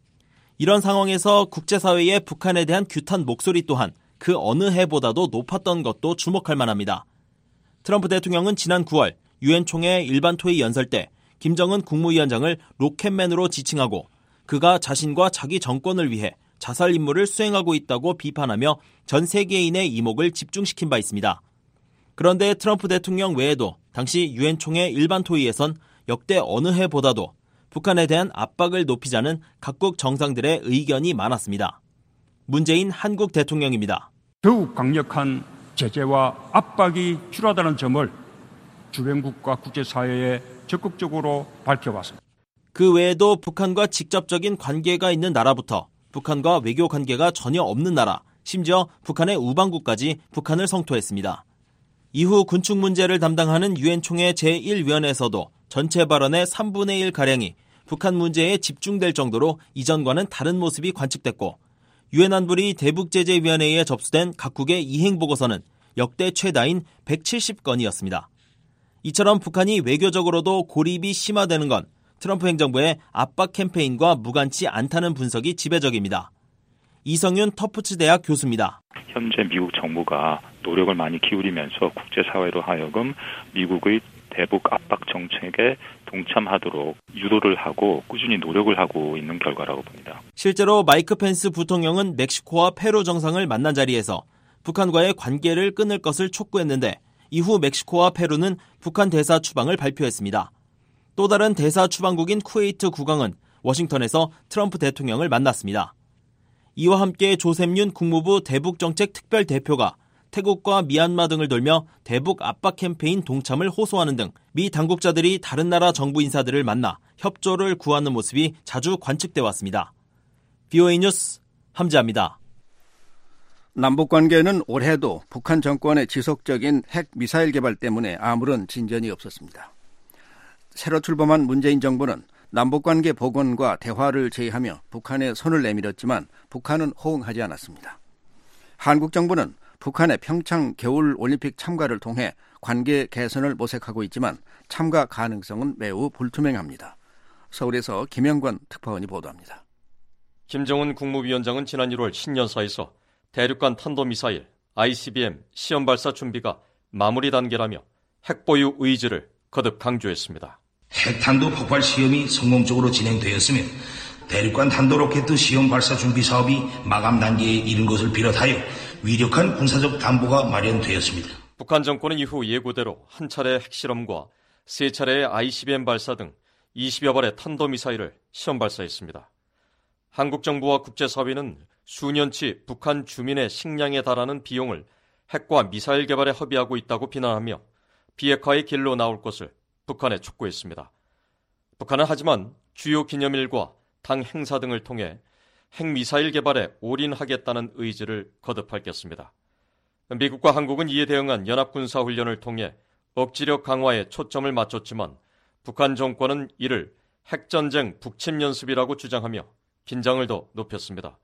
이런 상황에서 국제사회의 북한에 대한 규탄 목소리 또한 그 어느 해보다도 높았던 것도 주목할 만합니다. 트럼프 대통령은 지난 9월 유엔 총회 일반 토의 연설 때 김정은 국무위원장을 로켓맨으로 지칭하고 그가 자신과 자기 정권을 위해 자살 임무를 수행하고 있다고 비판하며 전 세계인의 이목을 집중시킨 바 있습니다. 그런데 트럼프 대통령 외에도 당시 유엔 총회 일반 토의에선 역대 어느 해보다도 북한에 대한 압박을 높이자는 각국 정상들의 의견이 많았습니다. 문재인 한국 대통령입니다. 더욱 강력한 제재와 압박이 필요하다는 점을 주변국과 국제사회에 적극적으로 밝혀왔습니다. 그 외에도 북한과 직접적인 관계가 있는 나라부터 북한과 외교 관계가 전혀 없는 나라, 심지어 북한의 우방국까지 북한을 성토했습니다. 이후 군축 문제를 담당하는 유엔 총회 제1위원회에서도 전체 발언의 3분의 1가량이 북한 문제에 집중될 정도로 이전과는 다른 모습이 관측됐고 유엔 안보리 대북제재위원회에 접수된 각국의 이행보고서는 역대 최다인 170건이었습니다. 이처럼 북한이 외교적으로도 고립이 심화되는 건 트럼프 행정부의 압박 캠페인과 무관치 않다는 분석이 지배적입니다. 이성윤 터프츠 대학 교수입니다. 현재 미국 정부가 노력을 많이 기울이면서 국제사회로 하여금 미국의 대북 압박 정책에 동참하도록 유도를 하고 꾸준히 노력을 하고 있는 결과라고 봅니다. 실제로 마이크 펜스 부통령은 멕시코와 페루 정상을 만난 자리에서 북한과의 관계를 끊을 것을 촉구했는데 이후 멕시코와 페루는 북한 대사 추방을 발표했습니다. 또 다른 대사 추방국인 쿠웨이트 국왕은 워싱턴에서 트럼프 대통령을 만났습니다. 이와 함께 조셉윤 국무부 대북정책 특별대표가 태국과 미얀마 등을 돌며 대북 압박 캠페인 동참을 호소하는 등 미 당국자들이 다른 나라 정부 인사들을 만나 협조를 구하는 모습이 자주 관측돼 왔습니다. VOA 뉴스 함지아입니다. 남북관계는 올해도 북한 정권의 지속적인 핵 미사일 개발 때문에 아무런 진전이 없었습니다. 새로 출범한 문재인 정부는 남북관계 복원과 대화를 제의하며 북한에 손을 내밀었지만 북한은 호응하지 않았습니다. 한국 정부는 북한의 평창 겨울올림픽 참가를 통해 관계 개선을 모색하고 있지만 참가 가능성은 매우 불투명합니다. 서울에서 김영권 특파원이 보도합니다. 김정은 국무위원장은 지난 1월 신년사에서 대륙간 탄도미사일 ICBM 시험 발사 준비가 마무리 단계라며 핵보유 의지를 거듭 강조했습니다. 핵탄도 폭발 시험이 성공적으로 진행되었으며 대륙간 탄도로켓 시험 발사 준비 사업이 마감 단계에 이른 것을 비롯하여 위력한 군사적 담보가 마련되었습니다. 북한 정권은 이후 예고대로 한 차례 핵실험과 3차례의 ICBM 발사 등 20여 발의 탄도미사일을 시험 발사했습니다. 한국 정부와 국제사회는 수년치 북한 주민의 식량에 달하는 비용을 핵과 미사일 개발에 허비하고 있다고 비난하며 비핵화의 길로 나올 것을 북한에 촉구했습니다. 북한은 하지만 주요 기념일과 당 행사 등을 통해 핵미사일 개발에 올인하겠다는 의지를 거듭 밝혔습니다. 미국과 한국은 이에 대응한 연합군사훈련을 통해 억지력 강화에 초점을 맞췄지만 북한 정권은 이를 핵전쟁 북침연습이라고 주장하며 긴장을 더 높였습니다.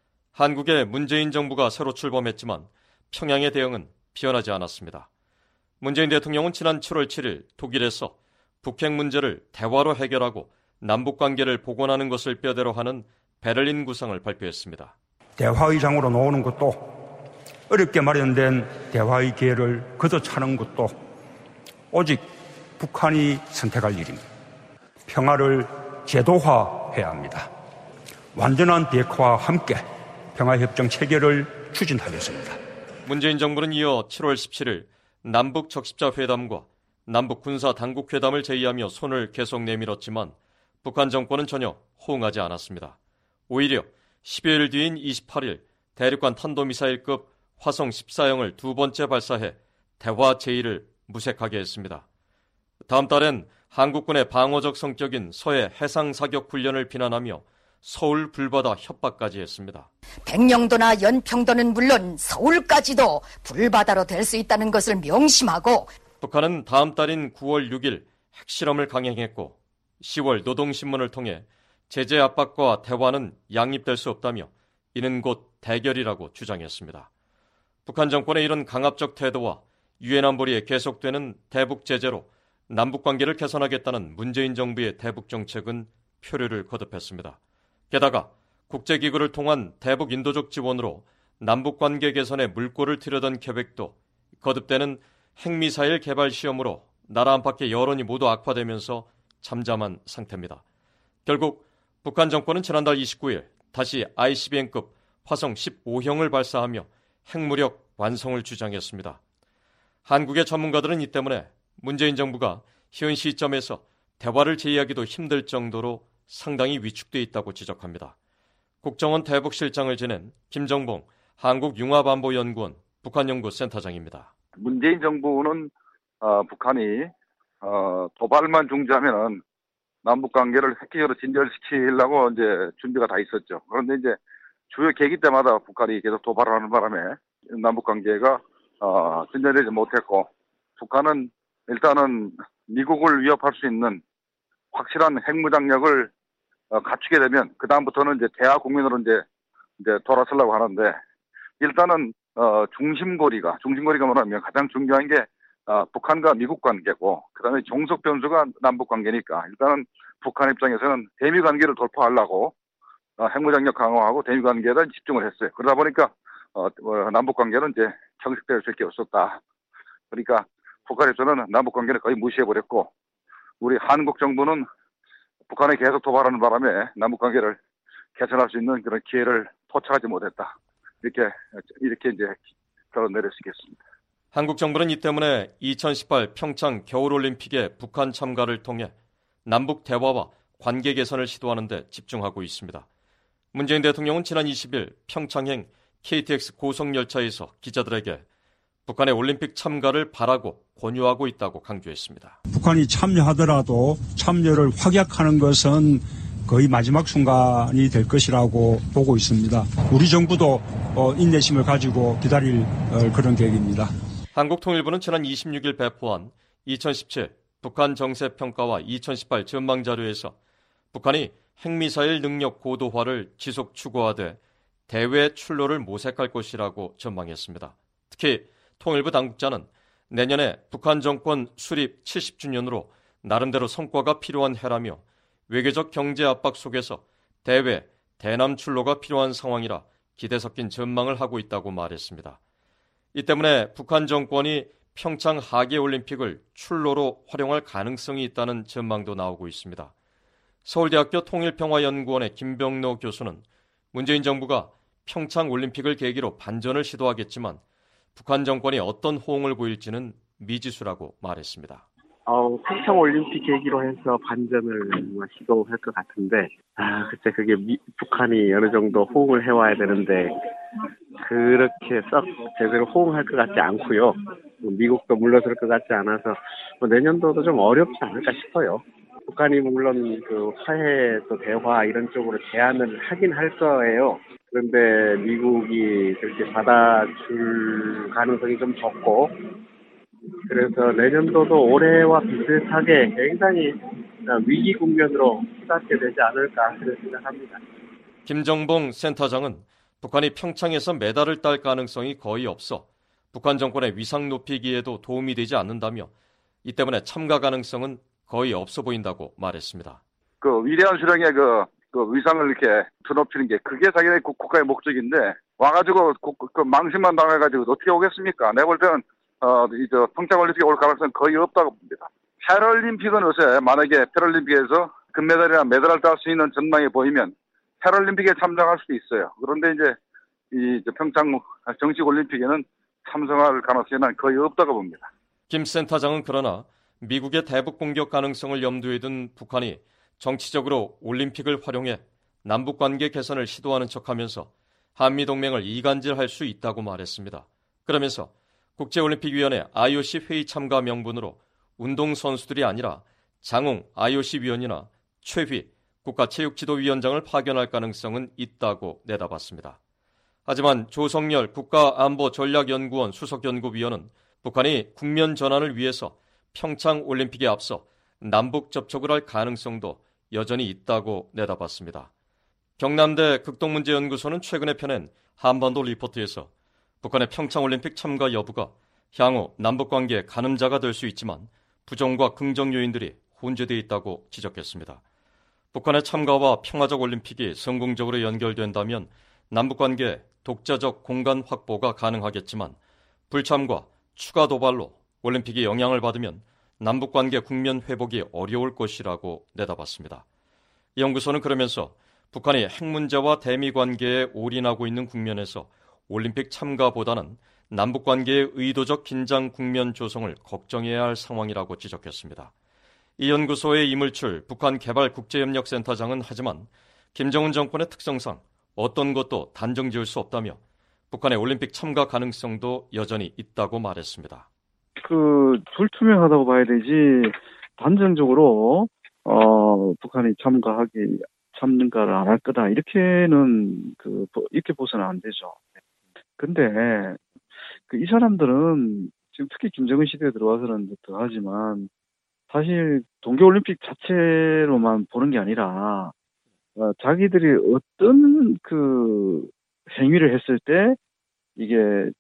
한국의 문재인 정부가 새로 출범했지만 평양의 대응은 변하지 않았습니다. 문재인 대통령은 지난 7월 7일 독일에서 북핵 문제를 대화로 해결하고 남북관계를 복원하는 것을 뼈대로 하는 베를린 구상을 발표했습니다. 대화의장으로 놓는 것도 어렵게 마련된 대화의 기회를 걷어차는 것도 오직 북한이 선택할 일입니다. 평화를 제도화해야 합니다. 완전한 비핵화와 함께 평화협정 체결을 추진하겠습니다. 문재인 정부는 이어 7월 17일 남북 적십자 회담과 남북 군사 당국 회담을 제의하며 손을 계속 내밀었지만 북한 정권은 전혀 호응하지 않았습니다. 오히려 10여일 뒤인 28일 대륙간 탄도미사일급 화성 14형을 두 번째 발사해 대화 제의를 무색하게 했습니다. 다음 달엔 한국군의 방어적 성격인 서해 해상사격 훈련을 비난하며 서울 불바다 협박까지 했습니다. 백령도나 연평도는 물론 서울까지도 불바다로 될 수 있다는 것을 명심하고 북한은 다음 달인 9월 6일 핵실험을 강행했고 10월 노동신문을 통해 제재 압박과 대화는 양립될 수 없다며 이는 곧 대결이라고 주장했습니다. 북한 정권의 이런 강압적 태도와 유엔 안보리에 계속되는 대북 제재로 남북관계를 개선하겠다는 문재인 정부의 대북 정책은 표류를 거듭했습니다. 게다가 국제기구를 통한 대북 인도적 지원으로 남북관계 개선에 물꼬를 트려던 계획도 거듭되는 핵미사일 개발 시험으로 나라 안팎의 여론이 모두 악화되면서 잠잠한 상태입니다. 결국 북한 정권은 지난달 29일 다시 ICBM급 화성 15형을 발사하며 핵무력 완성을 주장했습니다. 한국의 전문가들은 이 때문에 문재인 정부가 현 시점에서 대화를 제의하기도 힘들 정도로 상당히 위축돼 있다고 지적합니다. 국정원 대북실장을 지낸 김정봉 한국융합안보연구원 북한연구센터장입니다. 문재인 정부는 북한이 도발만 중지하면은 남북관계를 획기적으로 진전시키려고 이제 준비가 다 있었죠. 그런데 이제 주요 계기 때마다 북한이 계속 도발을 하는 바람에 남북관계가 진전되지 못했고, 북한은 일단은 미국을 위협할 수 있는 확실한 핵무장력을 갖추게 되면 그 다음부터는 이제 대화 국면으로 이제 돌아서려고 하는데, 일단은 중심고리가 뭐냐면 가장 중요한 게 북한과 미국 관계고, 그다음에 종속 변수가 남북 관계니까 일단은 북한 입장에서는 대미 관계를 돌파하려고 핵무장력 강화하고 대미 관계에 대한 집중을 했어요. 그러다 보니까 남북 관계는 이제 경색될 수밖에 없었다. 그러니까 북한에서는 남북 관계를 거의 무시해버렸고 우리 한국 정부는 북한에 계속 도발하는 바람에 남북 관계를 개선할 수 있는 그런 기회를 포착하지 못했다. 이렇게 이제 결론 내릴 수 있겠습니다. 한국 정부는 이 때문에 2018 평창 겨울올림픽의 북한 참가를 통해 남북 대화와 관계 개선을 시도하는 데 집중하고 있습니다. 문재인 대통령은 지난 20일 평창행 KTX 고속열차에서 기자들에게 북한의 올림픽 참가를 바라고 권유하고 있다고 강조했습니다. 북한이 참여하더라도 참여를 확약하는 것은 거의 마지막 순간이 될 것이라고 보고 있습니다. 우리 정부도 인내심을 가지고 기다릴 그런 계획입니다. 한국통일부는 지난 26일 배포한 2017 북한 정세평가와 2018 전망자료에서 북한이 핵미사일 능력 고도화를 지속 추구하되 대외 출로를 모색할 것이라고 전망했습니다. 특히 통일부 당국자는 내년에 북한 정권 수립 70주년으로 나름대로 성과가 필요한 해라며 외교적 경제 압박 속에서 대외, 대남 출로가 필요한 상황이라 기대 섞인 전망을 하고 있다고 말했습니다. 이 때문에 북한 정권이 평창 하계올림픽을 출로로 활용할 가능성이 있다는 전망도 나오고 있습니다. 서울대학교 통일평화연구원의 김병로 교수는 문재인 정부가 평창 올림픽을 계기로 반전을 시도하겠지만 북한 정권이 어떤 호응을 보일지는 미지수라고 말했습니다. 평창 올림픽 계기로 해서 반전을 시도할 것 같은데, 글쎄 그게 북한이 어느 정도 호응을 해와야 되는데 그렇게 썩 제대로 호응할 것 같지 않고요. 미국도 물러설 것 같지 않아서 내년도도 좀 어렵지 않을까 싶어요. 북한이 물론 그 화해 또 대화 이런 쪽으로 제안을 하긴 할 거예요. 그런데 미국이 그렇게 받아줄 가능성이 좀 적고, 그래서 내년도도 올해와 비슷하게 굉장히 위기 국면으로 치닫게 되지 않을까 그렇게 생각합니다. 김정봉 센터장은 북한이 평창에서 메달을 딸 가능성이 거의 없어 북한 정권의 위상 높이기에도 도움이 되지 않는다며 이 때문에 참가 가능성은 거의 없어 보인다고 말했습니다. 그 위대한 수령의 그 위상을 이렇게 드높이는 게 그게 자기네 국가의 목적인데 와가지고 그 망신만 당해가지고 어떻게 오겠습니까? 내가 볼 때는 이제 평창올림픽에 올 가능성은 거의 없다고 봅니다. 패럴림픽은 요새 만약에 패럴림픽에서 금메달이나 메달을 딸 수 있는 전망이 보이면 패럴림픽에 참석할 수도 있어요. 그런데 이제 이 평창 정식 올림픽에는 참석할 가능성이 난 거의 없다고 봅니다. 김 센터장은 그러나 미국의 대북 공격 가능성을 염두에 둔 북한이 정치적으로 올림픽을 활용해 남북관계 개선을 시도하는 척하면서 한미동맹을 이간질할 수 있다고 말했습니다. 그러면서 국제올림픽위원회 IOC 회의 참가 명분으로 운동선수들이 아니라 장웅 IOC 위원이나 최휘 국가체육지도위원장을 파견할 가능성은 있다고 내다봤습니다. 하지만 조성열 국가안보전략연구원 수석연구위원은 북한이 국면 전환을 위해서 평창올림픽에 앞서 남북 접촉을 할 가능성도 여전히 있다고 내다봤습니다. 경남대 극동문제연구소는 최근에 펴낸 한반도 리포트에서 북한의 평창올림픽 참가 여부가 향후 남북관계의 가늠자가 될 수 있지만 부정과 긍정 요인들이 혼재되어 있다고 지적했습니다. 북한의 참가와 평화적 올림픽이 성공적으로 연결된다면 남북관계의 독자적 공간 확보가 가능하겠지만 불참과 추가 도발로 올림픽이 영향을 받으면 남북관계 국면 회복이 어려울 것이라고 내다봤습니다. 이 연구소는 그러면서 북한이 핵 문제와 대미 관계에 올인하고 있는 국면에서 올림픽 참가보다는 남북관계의 의도적 긴장 국면 조성을 걱정해야 할 상황이라고 지적했습니다. 이 연구소의 이물출 북한개발국제협력센터장은 하지만 김정은 정권의 특성상 어떤 것도 단정 지을 수 없다며 북한의 올림픽 참가 가능성도 여전히 있다고 말했습니다. 불투명하다고 봐야 되지 단정적으로 북한이 참가를 안 할 거다 이렇게는 이렇게 보서는 안 되죠. 근데 이 사람들은 지금 특히 김정은 시대에 들어와서는 더 하지만 사실 동계올림픽 자체로만 보는 게 아니라 자기들이 어떤 행위를 했을 때 이게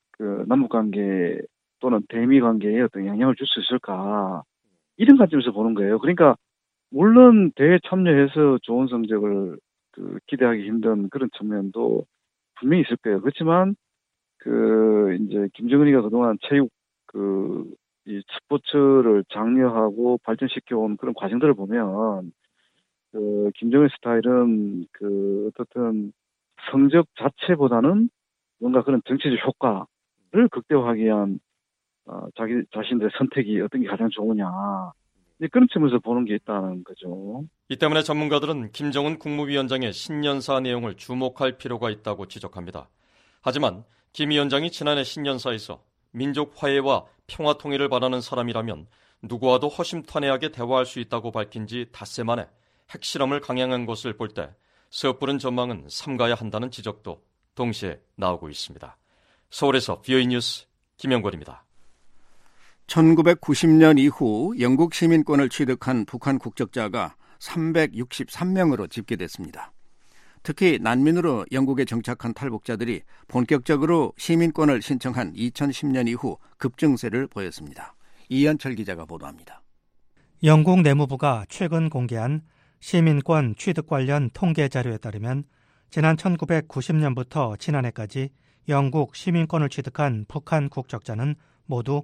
남북관계 또는 대미관계에 어떤 영향을 줄 수 있을까 이런 관점에서 보는 거예요. 그러니까 물론 대회에 참여해서 좋은 성적을 기대하기 힘든 그런 측면도 분명히 있을 거예요. 그렇지만 이제 김정은이가 그동안 체육 이 스포츠를 장려하고 발전시켜온 그런 과정들을 보면 김정은 스타일은 어떻든 성적 자체보다는 뭔가 그런 정치적 효과를 극대화하기 위한 자기 자신들의 선택이 어떤 게 가장 좋으냐. 그런 측면에서 보는 게 있다는 거죠. 이 때문에 전문가들은 김정은 국무위원장의 신년사 내용을 주목할 필요가 있다고 지적합니다. 하지만 김 위원장이 지난해 신년사에서 민족 화해와 평화 통일을 바라는 사람이라면 누구와도 허심탄회하게 대화할 수 있다고 밝힌 지 닷새 만에 핵실험을 강행한 것을 볼 때 섣부른 전망은 삼가야 한다는 지적도 동시에 나오고 있습니다. 서울에서 VOA 뉴스 김영권입니다. 1990년 이후 영국 시민권을 취득한 북한 국적자가 363명으로 집계됐습니다. 특히 난민으로 영국에 정착한 탈북자들이 본격적으로 시민권을 신청한 2010년 이후 급증세를 보였습니다. 이현철 기자가 보도합니다. 영국 내무부가 최근 공개한 시민권 취득 관련 통계 자료에 따르면 지난 1990년부터 지난해까지 영국 시민권을 취득한 북한 국적자는 모두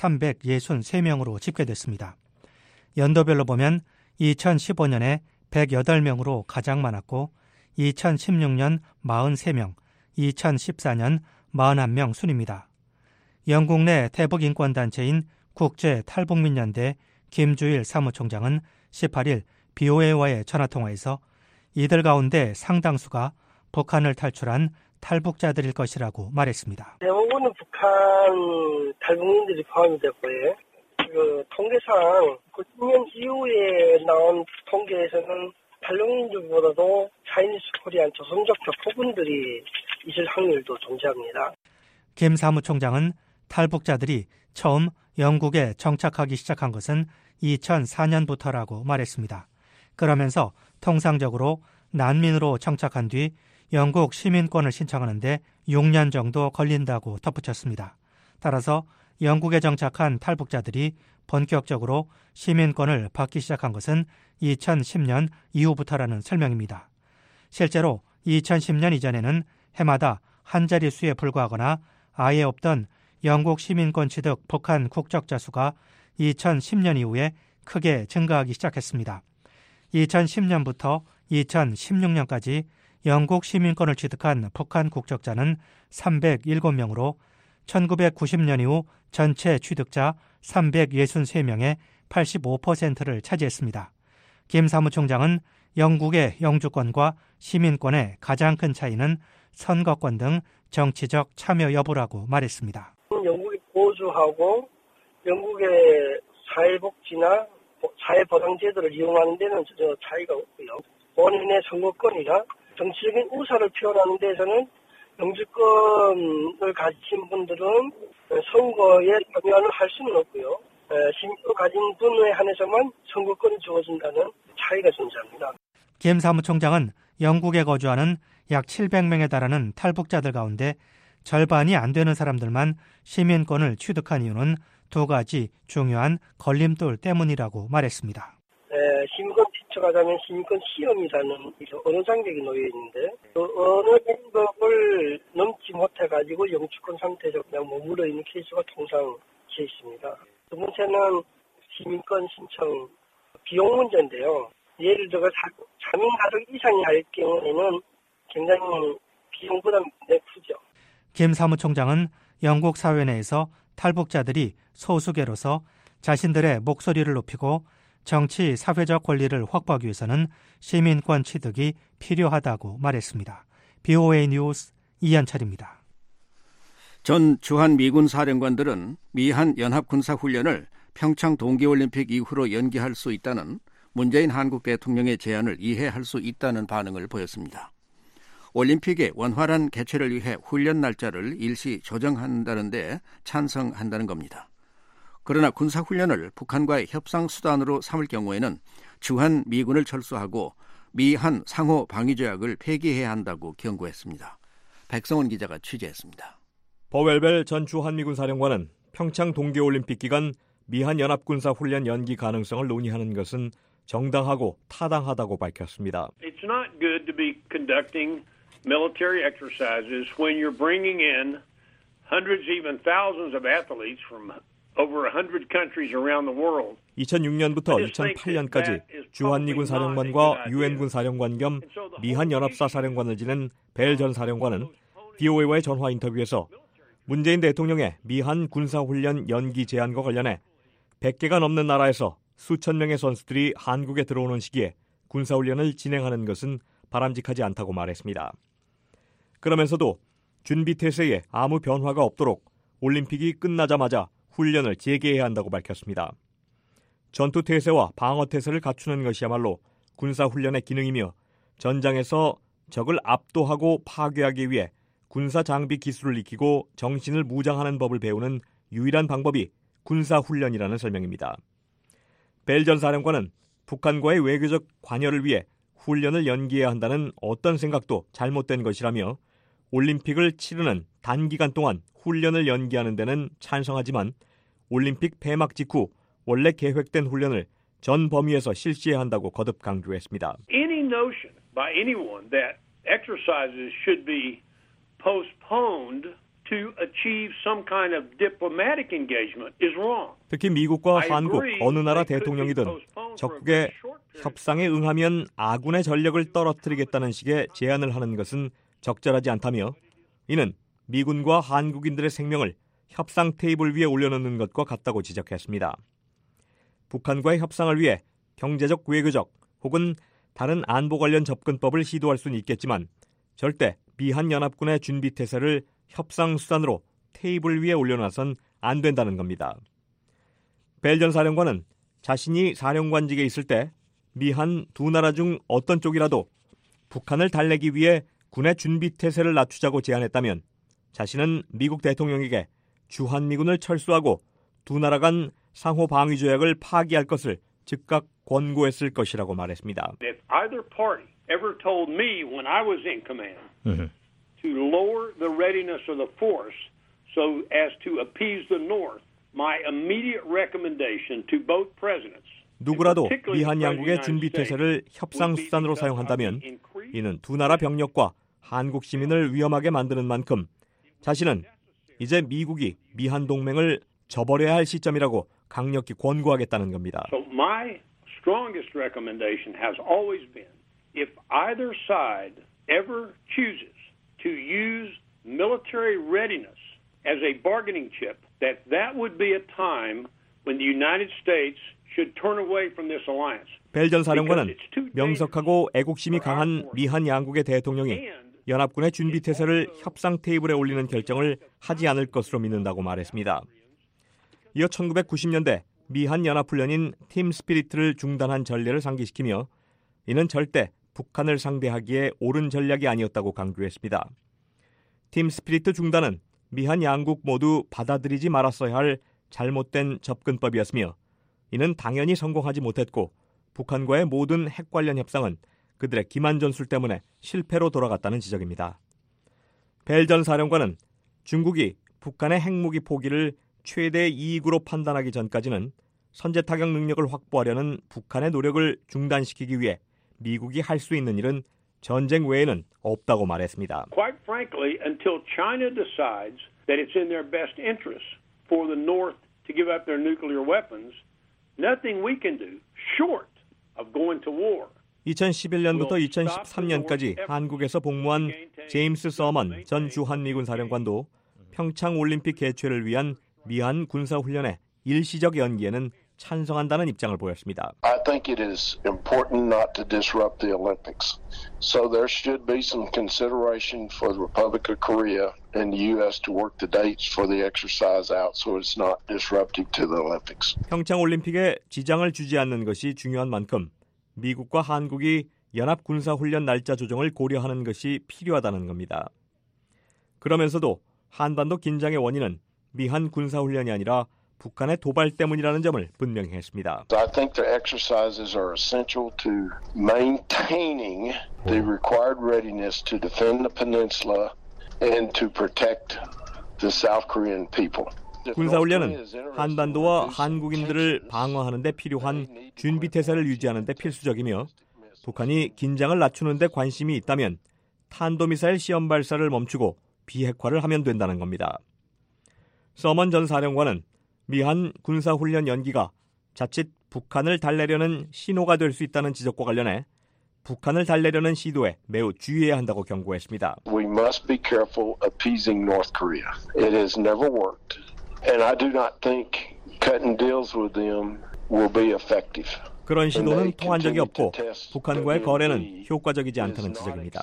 363명으로 집계됐습니다. 연도별로 보면 2015년에 108명으로 가장 많았고 2016년 43명, 2014년 41명 순입니다. 영국 내 대북인권단체인 국제탈북민연대 김주일 사무총장은 18일 BOA와의 전화통화에서 이들 가운데 상당수가 북한을 탈출한 탈북자들일 것이라고 말했습니다. 대부분은 북한 탈북민들이 포함이 됐고요. 통계상 90년 이후에 나온 통계에서는 탈북민들보다도 차이니스 코리안 조선족적 부분들이 있을 확률도 존재합니다. 김 사무총장은 탈북자들이 처음 영국에 정착하기 시작한 것은 2004년부터라고 말했습니다. 그러면서 통상적으로 난민으로 정착한 뒤 영국 시민권을 신청하는데 6년 정도 걸린다고 덧붙였습니다. 따라서 영국에 정착한 탈북자들이 본격적으로 시민권을 받기 시작한 것은 2010년 이후부터라는 설명입니다. 실제로 2010년 이전에는 해마다 한 자릿수에 불과하거나 아예 없던 영국 시민권 취득 북한 국적자 수가 2010년 이후에 크게 증가하기 시작했습니다. 2010년부터 2016년까지 영국 시민권을 취득한 북한 국적자는 307명으로 1990년 이후 전체 취득자 363명의 85%를 차지했습니다. 김 사무총장은 영국의 영주권과 시민권의 가장 큰 차이는 선거권 등 정치적 참여 여부라고 말했습니다. 영국에 거주하고 영국의 사회복지나 사회보장제도를 이용하는 데는 전혀 차이가 없고요. 본인의 선거권이나 정치적인 의사를 표현하는 데서는 영주권을 가진 분들은 선거에 참여를 할 수는 없고요. 시민권 가진 분에 한해서만 선거권이 주어진다는 차이가 존재합니다. 김 사무총장은 영국에 거주하는 약 700명에 달하는 탈북자들 가운데 절반이 안 되는 사람들만 시민권을 취득한 이유는 두 가지 중요한 걸림돌 때문이라고 말했습니다. 시민권 신청하자면 시민권 시험이라는 언어 장벽이 놓여 있는데 그 언어 장벽을 넘지 못해가지고 영주권 상태에서 그냥 머물러 있는 케이스가 통상 있습니다. 두 번째는 시민권 신청 비용 문제인데요. 예를 들어 3인 가족 이상이 할 경우에는 굉장히 비용 부담이 크죠. 김 사무총장은 영국 사회 내에서 탈북자들이 소수계로서 자신들의 목소리를 높이고 정치, 사회적 권리를 확보하기 위해서는 시민권 취득이 필요하다고 말했습니다. BOA 뉴스 이현철입니다. 전 주한 미군 사령관들은 미한 연합군사훈련을 평창 동계올림픽 이후로 연기할 수 있다는 문재인 한국 대통령의 제안을 이해할 수 있다는 반응을 보였습니다. 올림픽의 원활한 개최를 위해 훈련 날짜를 일시 조정한다는 데 찬성한다는 겁니다. 그러나 군사훈련을 북한과의 협상수단으로 삼을 경우에는 주한 미군을 철수하고 미한 상호 방위조약을 폐기해야 한다고 경고했습니다. 백성원 기자가 취재했습니다. 버웰벨 전 주한미군 사령관은 평창 동계올림픽 기간 미한 연합군사훈련 연기 가능성을 논의하는 것은 정당하고 타당하다고 밝혔습니다. It's not good to be conducting military exercises when you're bringing in hundreds, even thousands of athletes from over 100 countries around the world. 2006년부터 2008년까지 주한미군 사령관과 유엔군 사령관 겸 미한 연합사 사령관을 지낸 벨 전 사령관은 VOA와의 전화 인터뷰에서 문재인 대통령의 미한 군사훈련 연기 제안과 관련해 100개가 넘는 나라에서 수천 명의 선수들이 한국에 들어오는 시기에 군사훈련을 진행하는 것은 바람직하지 않다고 말했습니다. 그러면서도 준비태세에 아무 변화가 없도록 올림픽이 끝나자마자 훈련을 재개해야 한다고 밝혔습니다. 전투태세와 방어태세를 갖추는 것이야말로 군사훈련의 기능이며 전장에서 적을 압도하고 파괴하기 위해 군사장비 기술을 익히고 정신을 무장하는 법을 배우는 유일한 방법이 군사훈련이라는 설명입니다. 벨 전 사령관은 북한과의 외교적 관여를 위해 훈련을 연기해야 한다는 어떤 생각도 잘못된 것이라며 올림픽을 치르는 단기간 동안 훈련을 연기하는 데는 찬성하지만 올림픽 폐막 직후 원래 계획된 훈련을 전 범위에서 실시해야 한다고 거듭 강조했습니다. Any notion by anyone that exercises should be postponed to achieve some kind of diplomatic engagement is wrong. 특히 미국과 한국 어느 나라 대통령이든 적국의 협상에 응하면 아군의 전력을 떨어뜨리겠다는 식의 제안을 하는 것은 적절하지 않다며 이는 미군과 한국인들의 생명을 협상 테이블 위에 올려놓는 것과 같다고 지적했습니다. 북한과의 협상을 위해 경제적, 외교적 혹은 다른 안보 관련 접근법을 시도할 수는 있겠지만 절대 미한연합군의 준비태세를 협상 수단으로 테이블 위에 올려놔선 안 된다는 겁니다. 벨 전 사령관은 자신이 사령관직에 있을 때 미한 두 나라 중 어떤 쪽이라도 북한을 달래기 위해 군의 준비태세를 낮추자고 제안했다면 자신은 미국 대통령에게 주한미군을 철수하고 두 나라 간 상호 방위 조약을 파기할 것을 즉각 권고했을 것이라고 말했습니다. If either party ever told me when I was in command to lower the readiness of the force so as to appease the North, my immediate recommendation to both presidents. 누구라도 미한 양국의 준비태세를 협상 수단으로 사용한다면 이는 두 나라 병력과 한국 시민을 위험하게 만드는 만큼 자신은 이제 미국이 미한 동맹을 저버려야 할 시점이라고 강력히 권고하겠다는 겁니다. So my strongest recommendation has always been if either side ever chooses to use military readiness as a bargaining chip, that would be a time when the United States should turn away from this alliance. 벨 전 사령관은 명석하고 애국심이 강한 미한 양국의 대통령이 연합군의 준비태세를 협상 테이블에 올리는 결정을 하지 않을 것으로 믿는다고 말했습니다. 이어 1990년대 미한 연합훈련인 팀 스피리트를 중단한 전례를 상기시키며 이는 절대 북한을 상대하기에 옳은 전략이 아니었다고 강조했습니다. 팀 스피리트 중단은 미한 양국 모두 받아들이지 말았어야 할 잘못된 접근법이었으며 이는 당연히 성공하지 못했고 북한과의 모든 핵 관련 협상은 그들의 기만 전술 때문에 실패로 돌아갔다는 지적입니다. 벨 전 사령관은 중국이 북한의 핵무기 포기를 최대 이익으로 판단하기 전까지는 선제 타격 능력을 확보하려는 북한의 노력을 중단시키기 위해 미국이 할 수 있는 일은 전쟁 외에는 없다고 말했습니다. Quite frankly, until China decides that it's in their best interest for the North to give up their nuclear weapons, nothing we can do short of going to war. 2011년부터 2013년까지 한국에서 복무한 제임스 서먼 전 주한미군 사령관도 평창 올림픽 개최를 위한 미한 군사훈련의 일시적 연기에는 찬성한다는 입장을 보였습니다. I think it is important not to disrupt the Olympics. So there should be some consideration for the Republic of Korea and the U.S. to work the dates for the exercise out so it's not disruptive to the Olympics. 평창 올림픽에 지장을 주지 않는 것이 중요한 만큼 미국과 한국이 연합 군사훈련 날짜 조정을 고려하는 것이 필요하다는 겁니다. 그러면서도 한반도 긴장의 원인은 미한 군사훈련이 아니라 북한의 도발 때문이라는 점을 분명히 했습니다. I think the exercises are essential to maintaining the required readiness to defend the peninsula and to protect the South Korean people. 군사훈련은 한반도와 한국인들을 방어하는 데 필요한 준비태세를 유지하는 데 필수적이며 북한이 긴장을 낮추는 데 관심이 있다면 탄도미사일 시험 발사를 멈추고 비핵화를 하면 된다는 겁니다. 서먼 전 사령관은 미한 군사훈련 연기가 자칫 북한을 달래려는 신호가 될 수 있다는 지적과 관련해 북한을 달래려는 시도에 매우 주의해야 한다고 경고했습니다. We must be careful appeasing North Korea. It has never worked, and I do not think cutting deals with them will be effective. 그런 시도는 통한 적이 없고 북한과의 거래는 효과적이지 않다는 지적입니다.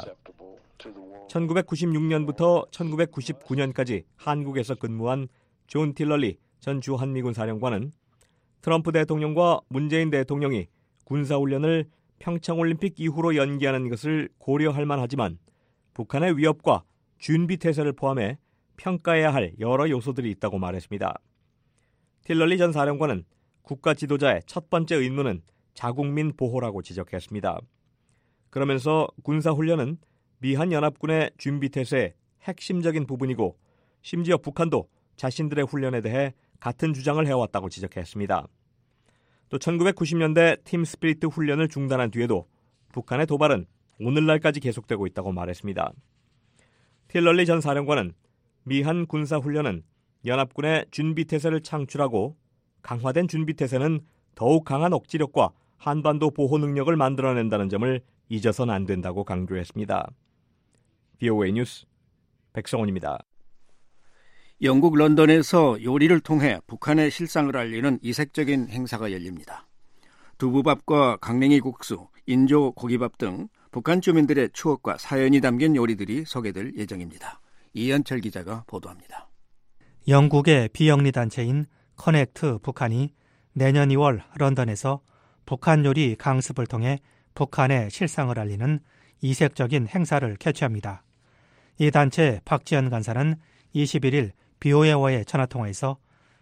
1996년부터 1999년까지 한국에서 근무한 존 틸럴리 전 주한미군 사령관은 트럼프 대통령과 문재인 대통령이 군사훈련을 평창올림픽 이후로 연기하는 것을 고려할 만하지만 북한의 위협과 준비태세를 포함해 평가해야 할 여러 요소들이 있다고 말했습니다. 틸럴리 전 사령관은 국가 지도자의 첫 번째 의무는 자국민 보호라고 지적했습니다. 그러면서 군사훈련은 미한연합군의 준비태세의 핵심적인 부분이고 심지어 북한도 자신들의 훈련에 대해 같은 주장을 해왔다고 지적했습니다. 또 1990년대 팀 스피리트 훈련을 중단한 뒤에도 북한의 도발은 오늘날까지 계속되고 있다고 말했습니다. 틸럴리 전 사령관은 미한 군사훈련은 연합군의 준비태세를 창출하고 강화된 준비태세는 더욱 강한 억지력과 한반도 보호 능력을 만들어낸다는 점을 잊어서는 안 된다고 강조했습니다. VOA 뉴스 백성원입니다. 영국 런던에서 요리를 통해 북한의 실상을 알리는 이색적인 행사가 열립니다. 두부밥과 강냉이 국수, 인조 고기밥 등 북한 주민들의 추억과 사연이 담긴 요리들이 소개될 예정입니다. 이현철 기자가 보도합니다. 영국의 비영리 단체인 커넥트 북한이 내년 2월 런던에서 북한 요리 강습을 통해 북한의 실상을 알리는 이색적인 행사를 개최합니다. 이 단체 박지연 간사는 21일 BOA와의 전화통화에서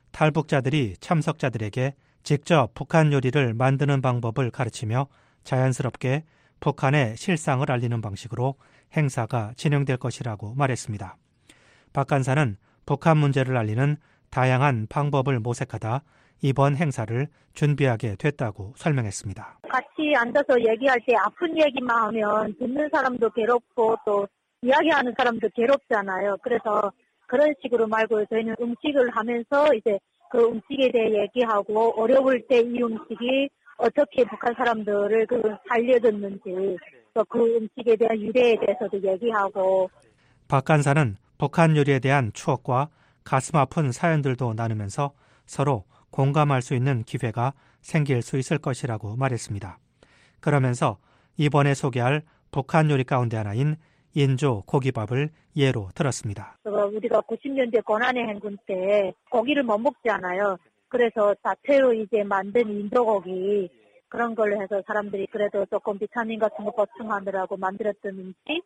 탈북자들이 참석자들에게 직접 북한 요리를 만드는 방법을 가르치며 자연스럽게 북한의 실상을 알리는 방식으로 행사가 진행될 것이라고 말했습니다. 박 간사는 북한 문제를 알리는 다양한 방법을 모색하다 이번 행사를 준비하게 됐다고 설명했습니다. 같이 앉아서 얘기할 때 아픈 얘기만 하면 듣는 사람도 괴롭고 또 이야기하는 사람도 괴롭잖아요. 그래서 그런 식으로 말고 저희는 음식을 하면서 이제 그 음식에 대해 얘기하고 어려울 때 이 음식이 어떻게 북한 사람들을 살려줬는지 또 그 음식에 대한 유래에 대해서도 얘기하고. 박 간사는 북한 요리에 대한 추억과 가슴 아픈 사연들도 나누면서 서로 공감할 수 있는 기회가 생길 수 있을 것이라고 말했습니다. 그러면서 이번에 소개할 북한 요리 가운데 하나인 인조 고기밥을 예로 들었습니다. 우리가 90년대 고난의 행군 때 고기를 못 먹잖아요. 그래서 자체로 이제 만든 인조고기 그런 걸로 해서 사람들이 그래도 조금 비타민 같은 거 보충하느라고 만들었던 음식.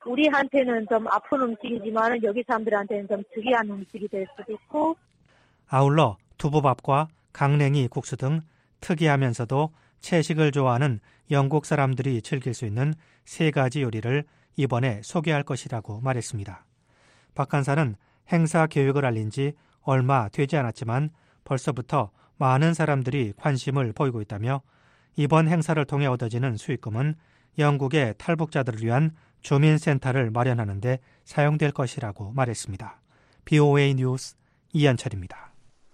우리한테는 좀 아픈 음식이지만 여기 사람들한테는 좀 특이한 음식이 될 수도 있고. 아울러 두부밥과 강냉이 국수 등 특이하면서도 채식을 좋아하는 영국 사람들이 즐길 수 있는 3가지 요리를 이번에 소개할 것이라고 말했습니다. 박 간사는 행사 계획을 알린 지 얼마 되지 않았지만 벌써부터 많은 사람들이 관심을 보이고 있다며 이번 행사를 통해 얻어지는 수익금은 영국의 탈북자들을 위한 주민센터를 마련하는 데 사용될 것이라고 말했습니다. BOA 뉴스 이현철입니다.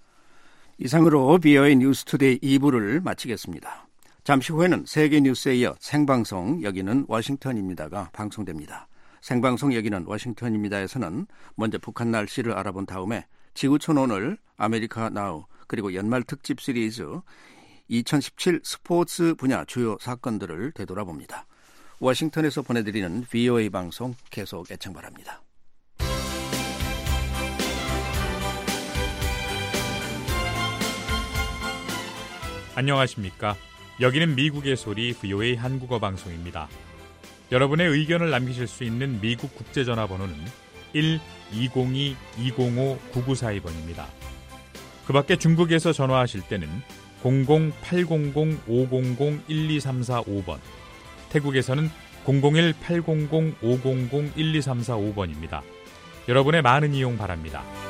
이상으로 BOA 뉴스투데이 2부를 마치겠습니다. 잠시 후에는 세계 뉴스에 이어 생방송 여기는 워싱턴입니다가 방송됩니다. 생방송 여기는 워싱턴입니다에서는 먼저 북한 날씨를 알아본 다음에 지구촌 오늘, 아메리카 나우, 그리고 연말 특집 시리즈 2017 스포츠 분야 주요 사건들을 되돌아봅니다. 워싱턴에서 보내드리는 VOA 방송 계속 애청 바랍니다. 안녕하십니까? 여기는 미국의 소리 VOA 한국어 방송입니다. 여러분의 의견을 남기실 수 있는 미국 국제전화번호는 1-202-205-9942번입니다. 그 밖에 중국에서 전화하실 때는 00-800-500-1234-5번, 태국에서는 001-800-500-1234-5번입니다. 여러분의 많은 이용 바랍니다.